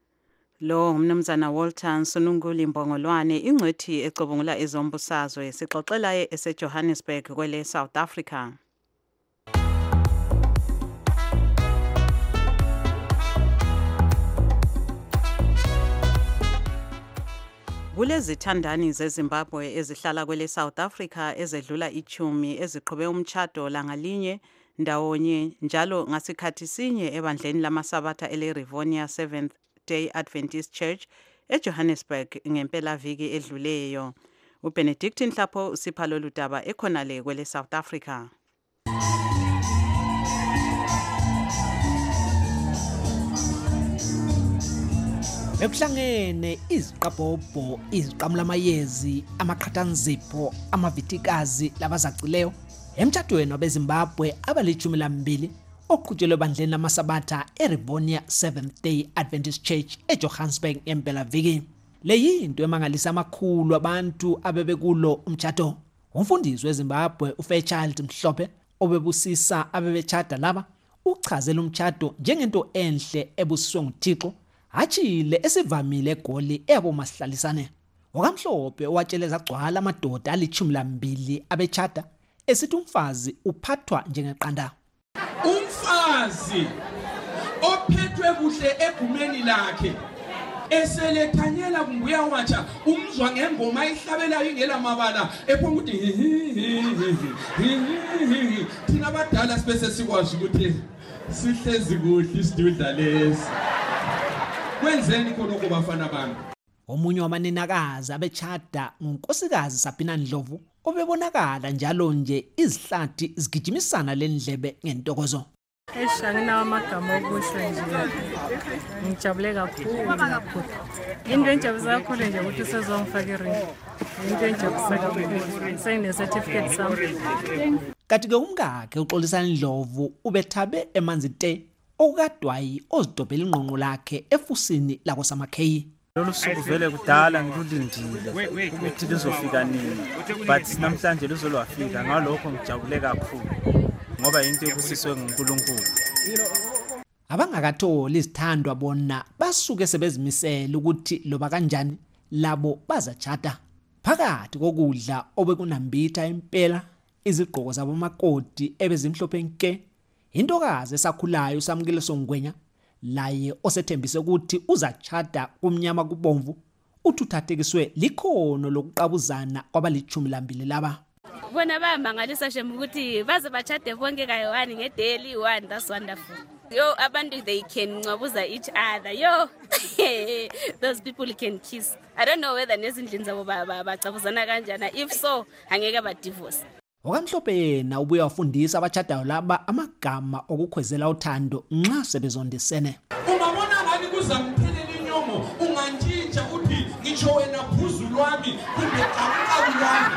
Lo umnumzana Walter Nsununkulu Mbongolwane ingcwethi ecubungula ezombusazwe sixoxelaye eseJohannesburg kwele South Africa. Kulezithandani zeZimbabwe ezihlala kwele South Africa ezedlula ichumi eziqhube umtchado langalinye ndawonye njalo ngasikhathi sinye ebandleni lamasabatha ele Rivonia 7th Seventh-day Adventist Church eJohannesburg ngempelaviki edluleyo. uBenedict Nhlapho usipha lolu daba ekhonale kwele South Africa. Bekuhlangene iziqabhobho, iziqamulamayezi, amaqhathanzipho, amavitikazi labazacileyo emtshadweni wabeZimbabwe abali-12 oqhutshelwe bandleni lamasabatha eRivonia Seventh-day Adventist Church eJohannesburg empelaviki. Leyinto emangalisa amakhulu abantu abebekulo umtshado. Umfundisi weZimbabwe uFairchild Mhlophe obebusisa abebetshada laba uchazela umtshado njengento enhle ebusiswe nguThixo. Achile esivamile egoli ebo masihlalisane. Wakamhlophe watsheleza gcwala amadoda ali-12 abechada esithi umfazi uphathwa njengeqanda. Umfazi ophethwe kuhle egumeni lakhe eselethanyela kumbuya watsha umzwa ngengoma ihlabelayo ingela mabala ephonga ukuthi thina abadala sibese sikwazi ukuthi sihlezi kuhle isidudla lesi. Kwenzeni khonoko bafana bami? Omunye wamanenakazi abechada ngunkosikazi Sabina Ndlovu obebonakala njalo nje izihlathi zigijimisana lendlebe ngentokozo. Nginawo amagama okusho nje. Ngijabule kakhulu. Into enjabulisa kakhulu nje ukuthi usezongifaka iring. Into enjabulisa kakhulu. Sengine certificate sami. Kathi ke umkakhe uXolisana Ndlovu ubethabe emanzi te okadwayi ozidobhela ingqonqo lakhe efusini lakoSamakheyi. Lolu suku vele kudala ngilulindile ukuthi lizofika nini, but namhlanje lizolwafika. Ngalokho ngijabule kakhulu ngoba into ebusiswe nguNkulunkulu. Abangakatholi izithandwa bona basuke sebezimisela ukuthi loba kanjani labo bazachata. Phakathi kokudla obekunambitha impela izigqoko zabo makoti ebezimhlophe nke, intokazi esakhulayo uSamkile Songwenya laye osethembise ukuthi uzachata kumnyama kubomvu uthuthathekiswe likhono lokuqabuzana kwabali-12 laba. Bona bayamangalisa nje ukuthi baze bachade bonke kayi-1 ngedaily 1. That's wonderful. Yo, abantu they can ngabuza each other. Yo, those people can kiss. I don't know whether nezindlini zabo bacabuzana kanjani. If so, angeke ba divorce. Wakamhlophe yena ubuye wafundisa abachadayo laba amagama okukhwezela uthando nxa sebezondisene. Ungabona ngani kuzamthelela inyomo ungantshintsha uthi ngisho wena bhuzu lwami kumbe qabuqabu lwami.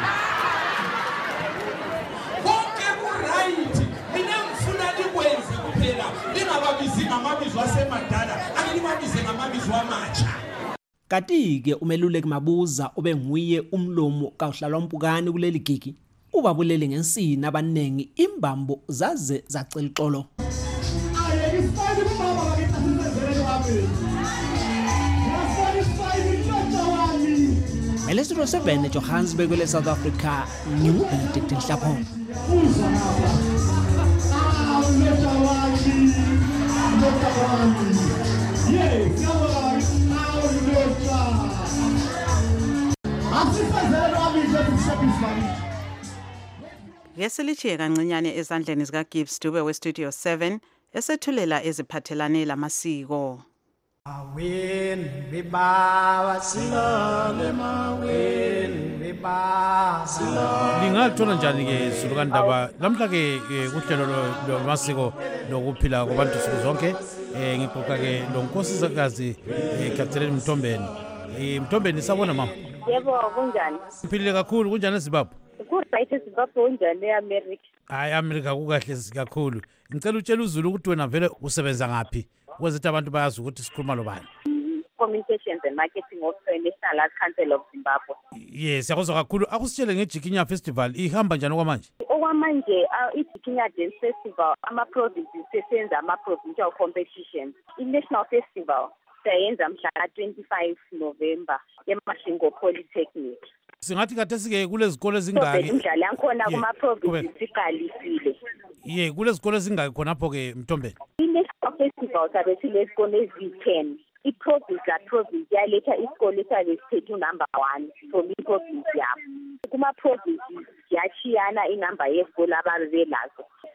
Konke ku-right mina ngifuna likwenze kuphela lingababizi ngamabizo asemadala angilibabize ngamabizo amatsha. Kanti-ke umeluleki Mabuza obenguye umlomo kaHlalwa Mpukani kuleli gigi ubabulele ngensini abanengi imbambo zaze zacela ixolo. Melesiro 7 eJohannesburg kwele South Africa ngiuBenedict Nhlapho. Ngesilichiye kancinyane ezandleni zika Gibbs Dube we Studio 7 esethulela eziphathelane lamasiko. Awen beba silale mawen beba silale. Lingathola njani ke Zulu kaNdaba lamhla ke kuhlelo lwamasiko lokuphila kwabantu zinsuku zonke ngiqoqa ke lo nkosikazi Catherine Mthombeni. Mthombeni sabona mama. Yebo kunjani? Uphilile kakhulu kunjani eZimbabwe? Kusayithi Zimbabwe unjani eAmerica? Hayi America kukahle kakhulu. Ngicela utshela uZulu ukuthi wena vele usebenza ngapi? Kwezethu abantu bayazi ukuthi sikhuluma lobani. Communications and Marketing of the National Arts Council of Zimbabwe. Yes, siyakuzwa kakhulu. Akusitshele ngeJikinya Festival ihamba njani okwamanje? Okwamanje iJikinya Dance Festival ama-provinces sesenza ama-provincial competitions. I-National Festival sayenza mhla ka-25 November eMashingo Polytechnic. Singathi kathesi-ke kulezikole ezingaki imidlalo yakhona kuma-provinces iqalisile. Ye kulezikole ezingaki khonapho-ke Mthombeni? I-National Festival sabe silezikole eziyi-10. I-province la-province yaletha isikole sabe siphethe unumber 1 from i-province yabo. Kuma-provinces yachiyana inumber yesikole ababe belazo.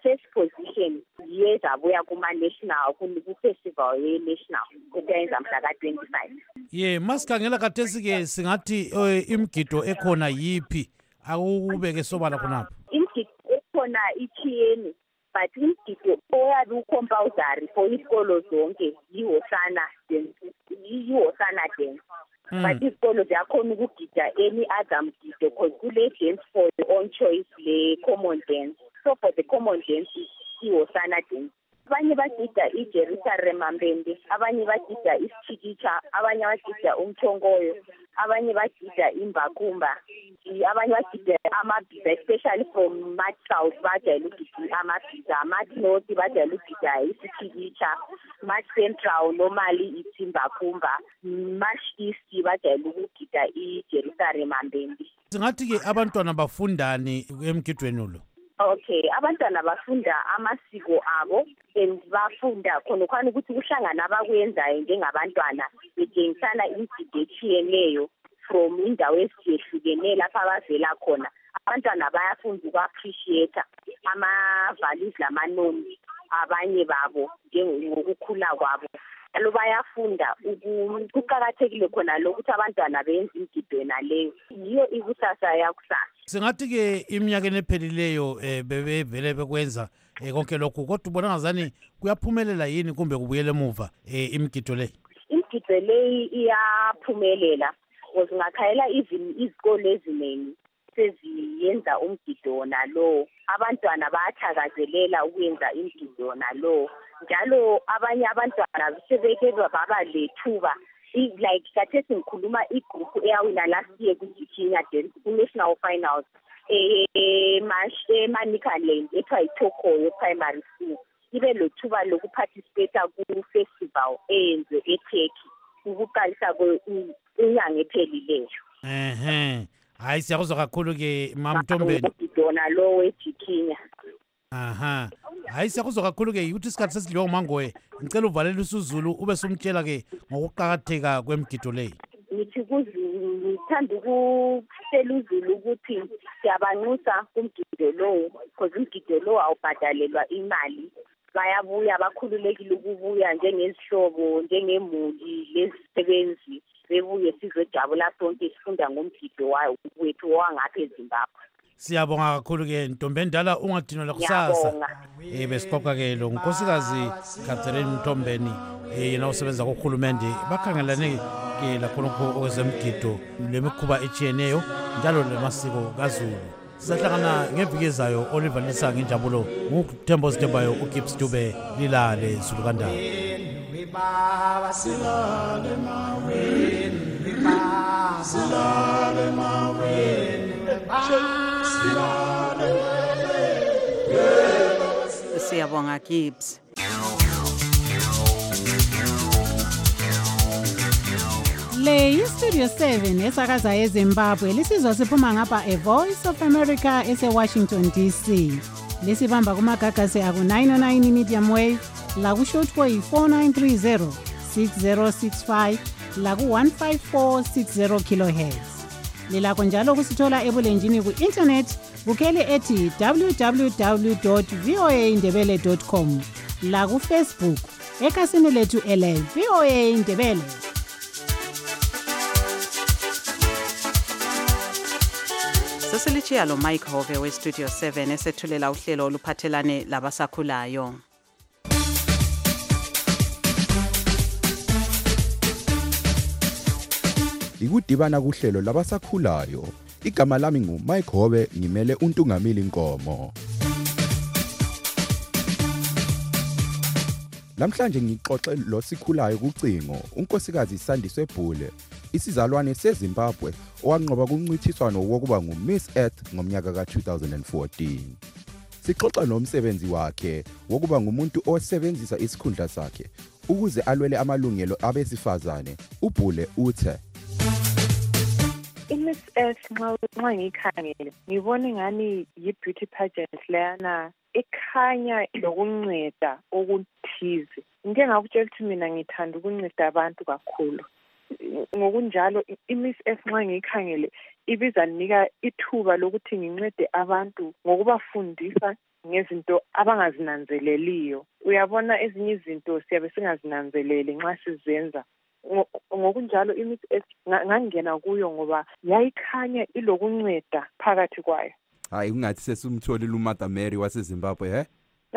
first position yezabuya kuma-national ku-festival ye-national ukuyenza mhla ka-25. Masikhangela kathesi-ke singathi imigido ekhona yiphi akubeke sobala khonapho? Imigido ekhona ichiyeni, but imigido oyabe ucompulsory for isikolo zonke yi-Hosana dance. But isikolo ziyakhona ukugida any other mgido because kule dance for the own choice le common dance. So for the common dance i-Hosana dance. Abanye bagida iJerusalem Mambende, abanye bagida isichikicha, abanye bagida umchongoyo, abanye bagida imbakumba, abanye bagida amabhiza, especially from March South bajayele ukugida amabhiza, March North bajayele ukugida isichikicha, March Central normally ithi imbakumba, March East bajayele ukugida iJerusalem Mambende. Singathi-ke abantwana bafundani emgidweni lo? Okay, abantwana bafunda amasiko abo and bafunda khona ukuthi kuhlangana abakwenzayo njengabantwana bethengisana imigido etshiyeneyo from indawo ezihlukeneyo lapha abavela khona. Abantwana bayafunda uku-appreciate ama-values lama-norms abanye babo ngokukhula kwabo. Alo bayafunda kuqakathekile khona lokuthi abantwana benze imigido naleyo. Yiyo ikusasa yakusasa. Singathi-ke iminyakeni ephelileyo bevele bekwenza konke lokhu, kodwa ubona ngazani kuyaphumelela yini kumbe kubuyele emuva imigido le? Imigido leyi iyaphumelela because ngakhayela even izikole eziningi seziyenza umgido nalo. Abantwana bayathakazelela ukwenza imigido nalo. Njalo abanye abantwana sebeke baba lethuba like kathesi ngikhuluma igroup eyawina last year kuJikinya dance ku-national finals eManikaland ethiwa iTokoyo primary school. Ibe lethuba lokuparticipate ku-festival eyenziwe eTurkey ukuqalisa inyanga ephelileyo. Hayi siyakuzwa kakhulu-ke Mama Mtombeni. Umgidona lo weJikinya. Hayi siyakuzwa kakhulu-ke ukuthi isikhathi sesidliwa umangoye. Ngicela uvalele uSuzulu ube sumtshela-ke ngokuqakatheka kwemigido leyi. Ngithi kuZulu ngithanda ukutshela uZulu ukuthi siyabanxusa kumgido lo because umgido lo awubhadalelwa imali. Bayabuya bakhululekile ukubuya njengezihlobo, njengemuli, lezisebenzi bebuye sizojabula sonke sifunda ngomgido wethu wangapha eZimbabwe. Siyabonga kakhulu-ke Ntombeni Dala, ungadinwa kusasa. Besixoxa-ke lo nkosikazi Catherine Mtombeni yena usebenza kuhulumende bakhangelane-ke lakhonokho okwezemgido lemikhuba etshiyeneyo njalo lemasiko kaZulu. Sizahlangana ngeviki ezayo olivalisa ngenjabulo nguThembo Sithembayo uGibbs Dube lilale Zulu Kandaba. Siyabonga Gibbs. Le iStudio 7 esakaza eZimbabwe lisizwa siphuma ngapha eVoice of America eseWashington DC. Lisibamba kumagagasi aku 909 medium wave la ku shortwave 4930 6065 la ku 15460 kilohertz. Lilakho njalo kusithola ebulenjini ku internet bukhele ethi www.voaindebele.com la ku Facebook ekhasini lethu ele VOA Indebele. Sesilichiya lo Mike Hove we Studio 7 esethulela uhlelo oluphathelane labasakhulayo. Ikudibana kuhlelo labasakhulayo. Igama lami nguMike Hove, ngimele uNtungamili Nkomo. Namhlanje ngixoxe lo sikhulayo kucingo unkosikazi Sandiswe Bhule, isizalwane seZimbabwe owanqoba kuncithiswano wokuba nguMiss Earth ngomnyaka ka-2014. Sixoxa nomsebenzi wakhe wokuba ngumuntu osebenzisa isikhundla sakhe ukuze alwele amalungelo abesifazane. uBhule uthe iMiss Earth nxa ngikhangele ngibona ngani yi-beauty pageant leyana ekhanya lokunceda okuthize. Ngingakutshela ukuthi mina ngithanda ukunceda abantu kakhulu. Ngokunjalo iMiss Earth nxa ngikhangele ibiza nika ithuba lokuthi ngincede abantu ngokubafundisa ngezinto abangazinanzeleliyo. Uyabona ezinye izinto siyabe singazinanzeleli nxa sizenza. Ngokunjalo imithi ngangena kuyo ngoba yayikhanya ilokunceda phakathi kwayo. Hayi ungathi sesumtholile uMother Mary waseZimbabwe he?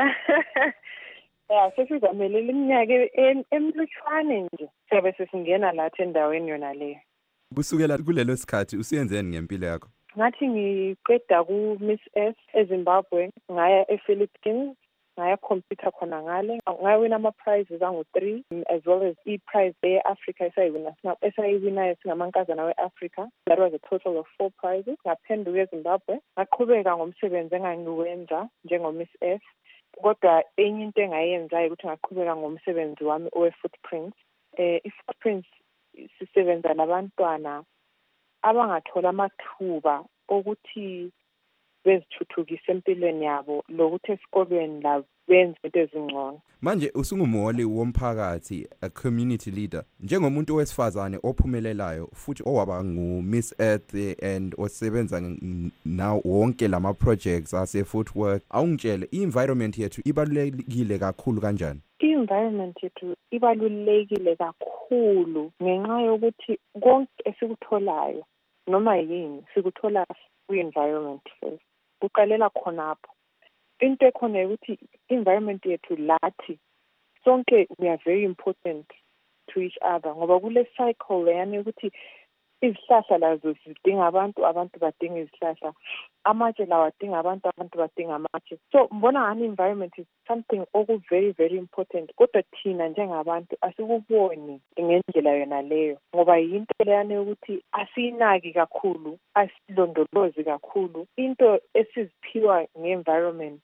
Ya sesizamelela iminyaka emlutshwane nje siyabe sesingena lapha endaweni yona leyo. Kusukela kulelo sikhathi usiyenzeni ngempilo yakho? Ngathi ngiqeda ku Miss S eZimbabwe ngaya ePhilippines ngaya computer khona ngale ngawina ama-prizes angu-3 as well as i-prize e-Africa esayiwinayo singamankazana we-Africa. That was a total of 4 prizes. Ngaphenduka eZimbabwe ngaqhubeka ngomsebenzi engangiwenza njengo-Miss S. Kodwa enye into engayenzayo ukuthi ngaqhubeka ngomsebenzi wami owe-Footprints. I-Footprints sisebenza labantwana abangathola amathuba ukuthi bezithuthukise empilweni yabo lokuthi esikolweni la benze into ezingcono. Manje usungumholi womphakathi, a community leader. Njengomuntu wesifazane ophumelelayo futhi owaba ngu-Miss Earth and osebenza nawo wonke lama projects ase footwork, awungitshele i-environment yethu ibalulekile kakhulu kanjani? I-environment yethu ibalulekile kakhulu ngenxa yokuthi konke esikutholayo noma yini sikuthola kwi-environment first. Kuqalela khonapho. Into ekhona ukuthi environment yethu lathi sonke we are very important to each other ngoba kule cycle yani ukuthi izihlahla lazo zidinga abantu badinga izihlahla, amatshe lawa adinga abantu badinga amatshe. So mbona ngani environment is something oku very very important kodwa thina njengabantu asikuboni ngendlela yona leyo ngoba yinto leyana yokuthi asiyinaki kakhulu, asilondolozi kakhulu. Into esiziphiwa nge-environment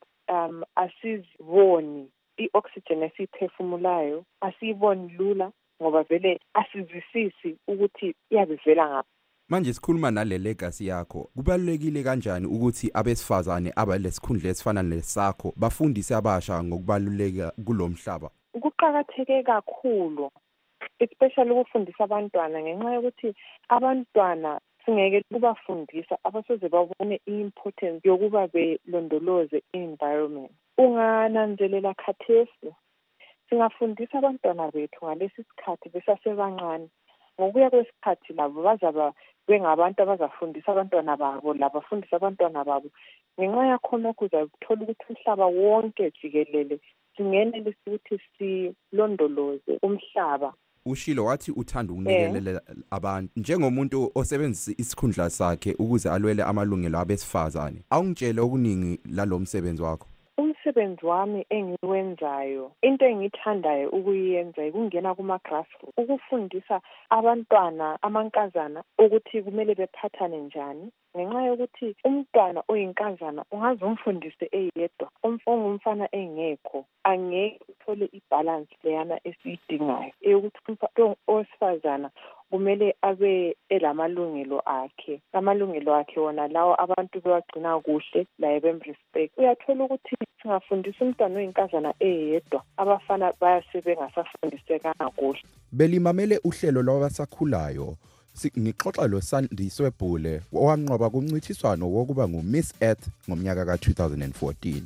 asiziboni, i-oxygen esiyiphefumulayo asiyiboni lula ngoba vele asizwisisi ukuthi iyabivela ngaphi. Manje sikhuluma nale legacy yakho. Kubalulekile kanjani ukuthi abesifazane abalesikhundla esifana nesakho bafundise abasha ngokubaluleka kulomhlaba? Kuqakatheke kakhulu, especially ukufundisa abantwana ngenxa yokuthi abantwana singeke kubafundisa abasoze babone i-importance yokuba belondoloze i-environment. Ungananzelela khathesi singafundisa abantwana bethu ngalesi sikhathi besasebancane. Ngokuya kwesikhathi labo bazaba bengabantu abazafundisa abantwana babo, labafundisa abantwana babo. Ngenxa yakhonokho uzathola ukuthi umhlaba wonke jikelele singenelisa ukuthi silondoloze umhlaba. Ushilo wathi uthanda ukunikelela abantu njengomuntu osebenzisa isikhundla sakhe ukuze alwele amalungelo abesifazane. Awungitshele okuningi lalomsebenzi wakho. Umsebenzi wami engiwenzayo, into engithandayo ukuyenza ukungena kuma-grassroots, ukufundisa abantwana amankazana ukuthi kumele bephathane njani. Ngenxa yokuthi umntwana oyinkazana ungaze umfundise eyedwa, ongumfana engekho, angeke uthole ibalance leyana esiyidingayo eyokuthi umntwana owesifazana kumele abe elamalungelo akhe. Amalungelo akhe wona lawo abantu bewagcina kuhle laye bemrespect. Uyathola ukuthi singafundisa umntwana oyinkazana eyedwa, abafana bengasafundisekanga kuhle. Belimamele uhlelo lwabasakhulayo. Ngixoxa lo Sandiswe Bhule owanqoba kumncintiswano wokuba ngu-Miss Earth ngomnyaka ka-2014.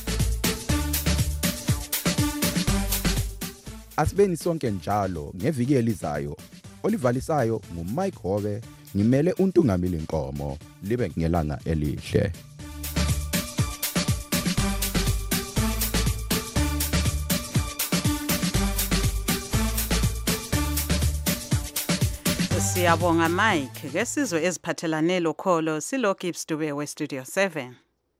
Asibeni sonke njalo ngeviki elizayo. Olivalisayo nguMike Hobe, ngimele uNtungamili Nkomo. Libe ngelanga elihle. Siyabonga Mike. Ke sizwe eziphathelane lokholo silo Gibbs Dube we Studio 7.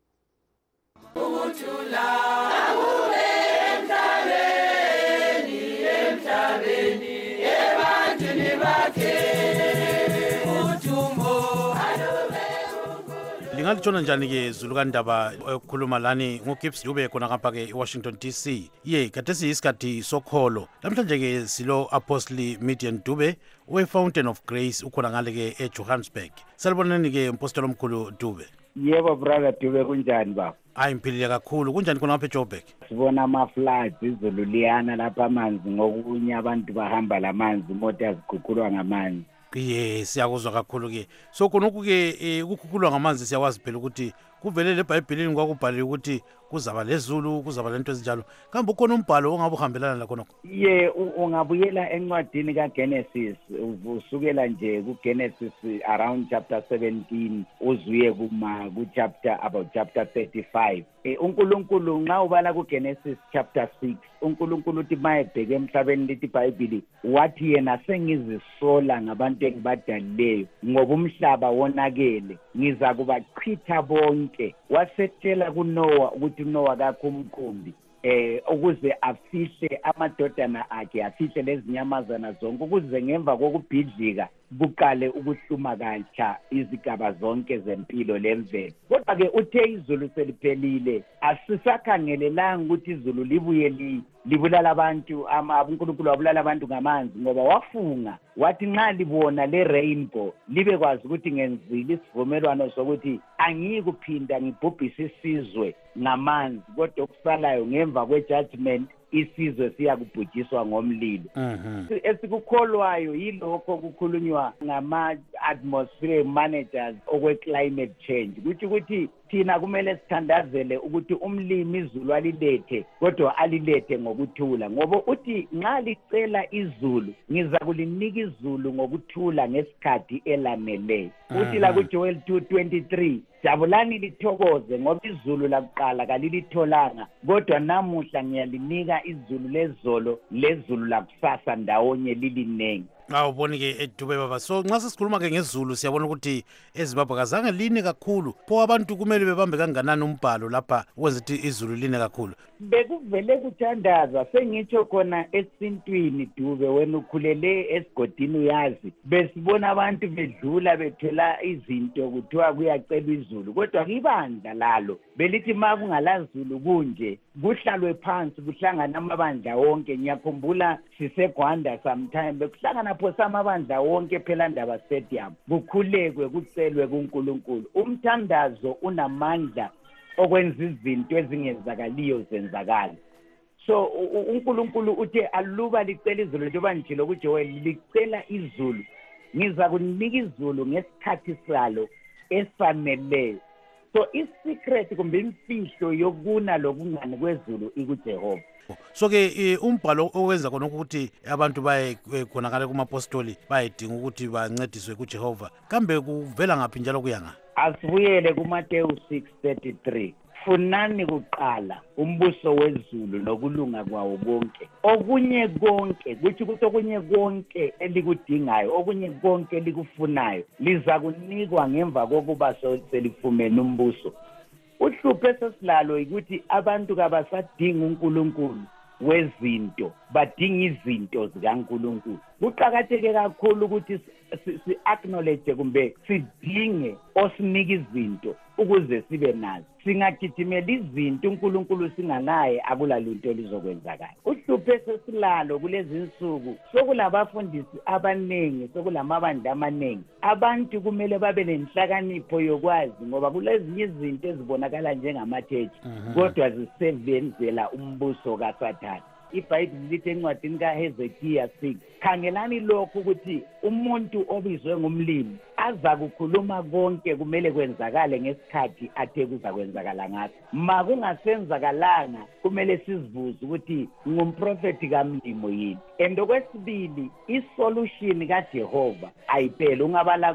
Lingalitshona njani ke Zulu kaNdaba ukukhuluma lani ngoGibbs Dube khona ngapha ke eWashington DC. Kade siyisikhathi sokholo. Namhlanje ke silo Apostle Midian Dube we-Fountain of Grace ukhona ngale ke eJohannesburg. Salibonani ke Mpostoli omkhulu Dube. Yebo brother Dube kunjani baba? Hayi mphilile kakhulu. Kunjani khona ngapha eJoburg? Sibona ama-floods izulu liyana lapha amanzi ngokunye abantu bahamba lamanzi imoto yaziguqulwa ngamanzi. Siyakuzwa kakhulu ke. So khona ke ukukhukhulwa ngamanzi siyakwazi phela ukuthi kuvelele eBhayibhelini kwakubhaliwe ukuthi kuzaba lezulu kuzaba lento ezinjalo kambe ukhona umbhalo ongabe uhambelana lakhonokho ungabuyela encwadini kaGenesis usukela nje kuGenesis around chapter 17 uzuye ku-chapter about chapter 35 uNkulunkulu nxa ubala kuGenesis chapter 6 uNkulunkulu uthi mayebheke emhlabeni lithi iBhayibheli wathi yena sengizisola ngabantu engibadalileyo ngoba umhlaba wonakele ngiza kubachitha bonke wasetshela kuNoah ukuthi uNoah kakho umqumbi ukuze afihle amadodana akhe afihle lezinyamazana zonke ukuze ngemva kokubhidlika kuqale ukuhluma katsha izigaba zonke zempilo lemvelo kodwa-ke uthe izulu seliphelile asisakhangelelanga ukuthi izulu libuye libulala abantu uNkulunkulu wabulala abantu ngamanzi ngoba wafunga wathi nxa libona le-rainbow libe kwazi ukuthi ngenzile isivumelwano sokuthi angiyikuphinda ngibhubhise isizwe ngamanzi kodwa okusalayo ngemva kwe-judgment isizwe siyakubhujiswa ngomlilo esikukholwayo yilokho kukhulunywa ngama-atmosphere managers okwe-climate change kuthi ukuthi thina kumele sithandazele ukuthi umlimi izulu alilethe kodwa alilethe ngokuthula ngoba uthi nxa licela izulu ngiza kulinika izulu ngokuthula ngesikhathi elaneleyo uthi la kuJoel 2:23 jabulani lithokoze ngoba izulu lakuqala kalilitholanga kodwa namuhla ngiyalinika izulu lezolo lezulu lakusasa ndawonye lilinengi awuboni-ke eDube baba so nxa sesikhuluma-ke ngezulu siyabona ukuthi eZimbabwe kazange line kakhulu pho abantu kumele bebambe kanganani umbhalo lapha ukwenza ukuthi izulu line kakhulu bekuvele kuthandaza sengitsho khona esintwini Dube wena ukhulele esigodini uyazi besibona abantu bedlula bethela izinto kuthiwa kuyacelwa izulu kodwa kibandla lalo belithi ma kungalazulu kunje kuhlalwe phansi kuhlangana amabandla wonke ngiyakhumbula siseGwanda sometime bekuhlangana phosa amabandla wonke phela Ndaba Stadium kukhulekwe kucelwe kuNkulunkulu umthandazo unamandla okwenza izinto ezingenzakaliyo zenzakala so uNkulunkulu uthe aluba licela izulu njengoba njilo kuJoel licela izulu ngiza kunika izulu ngesikhathi salo esaneleyo so isecret kumbe imfihlo yokuna lokungani kwezulu ikuJehova so-ke umbhalo owenza khona ukuthi abantu baye khonakale kumapostoli bayedinga ukuthi bancediswe kuJehova kambe kuvela ngaphi njalo kuyanga asibuyele kuMateyu 6:33 funani kuqala umbuso wezulu nokulunga kwawo konke okunye konke kuthi ukuthi okunye konke elikudingayo okunye konke elikufunayo liza kunikwa ngemva kokuba selifumene umbuso uhlupho esesilalo ukuthi abantu kabasadinga uNkulunkulu wezinto badinga izinto zikaNkulunkulu kuqakatheke kakhulu ukuthi si-acknowledge kumbe sidinge osinika izinto ukuze sibe nazo singagijimela izinto uNkulunkulu singanaye akulalutho lizokwenzakala uhlupho esesilalo kulezi insuku sokulabafundisi abanengi sokulamabandla amaningi abantu kumele babe nenhlakanipho yokwazi ngoba kulezinye izinto ezibonakala njengamathethi kodwa zisebenzela umbuso kaSathane iBhayibheli lithi encwadini kaHezekiya 6 khangelani lokhu ukuthi umuntu obizwe ngumlimi aza kukhuluma konke kumele kwenzakale ngesikhathi athe kuzakwenzakala ngaso ma kungasenzakalanga kumele sizibuze ukuthi ngumprofeti kamlimo yini and okwesibili isolution kaJehova ayiphela ungabala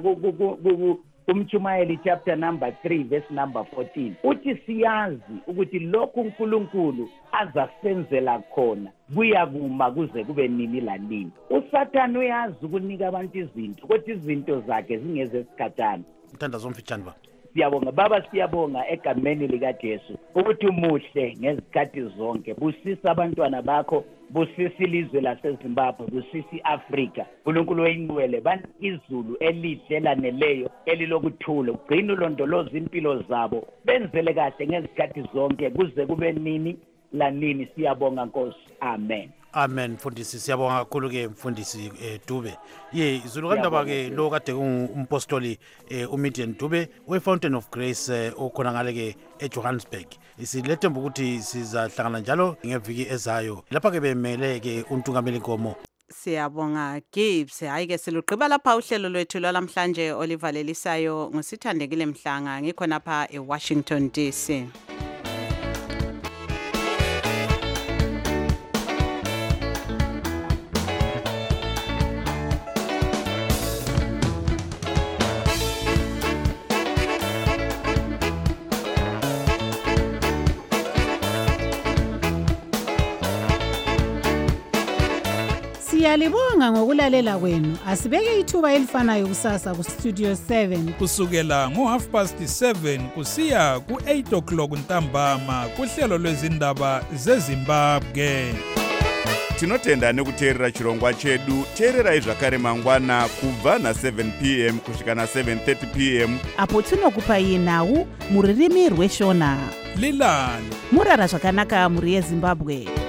uMtshumayeli chapter number 3 verse number 14 uthi siyazi ukuthi lokhu uNkulunkulu azasenzela khona kuyakuma kuze kube nini lanini uSathane uyazi ukunika abantu izinto kodwa izinto zakhe zingeze esikhatshana mthandazo omfitshane ba siyabonga baba siyabonga egameni likaJesu ukuthi umuhle ngezikhathi zonke busisa abantwana bakho busisi ilizwe laseZimbabwe busisi iAfrika uNkulunkulu oyingcwele banika izulu elihle laneleyo elilokuthula ugcina ulondoloza impilo zabo benzele kahle ngezikhathi zonke kuze kube nini lanini siyabonga Nkosi amen amen mfundisi siyabonga kakhulu-ke mfundisi Dube izulu kandaba-ke lo kade umpostoli uMidian Dube we-Fountain of Grace okhona ngale-ke eJohannesburg silethemba ukuthi sizahlangana njalo ngeviki ezayo lapha-ke bemele-ke untungameli Nkomo Siyabonga Gibbs. Hayi ke silugqiba lapha uhlelo lwethu lwalamhlanje olivalelisayo ngosithandekile Mhlanga ngikhona lapha eWashington DC. Siyalibonga ngokulalela kwenu. Asibeke ithuba elifanayo kusasa ku Studio 7 kusukela ngo7:30 kusiya ku8:00 ntambama kuhlelo lwezindaba zeZimbabwe. Tinotenda nekuteerera chirongwa chedu. Teererai zvakare mangwana kubva na7 p.m. kusvika na7:30 p.m. apo tinokupai nhau muririmi rweshona. Lilani murara zvakanaka muri yeZimbabwe.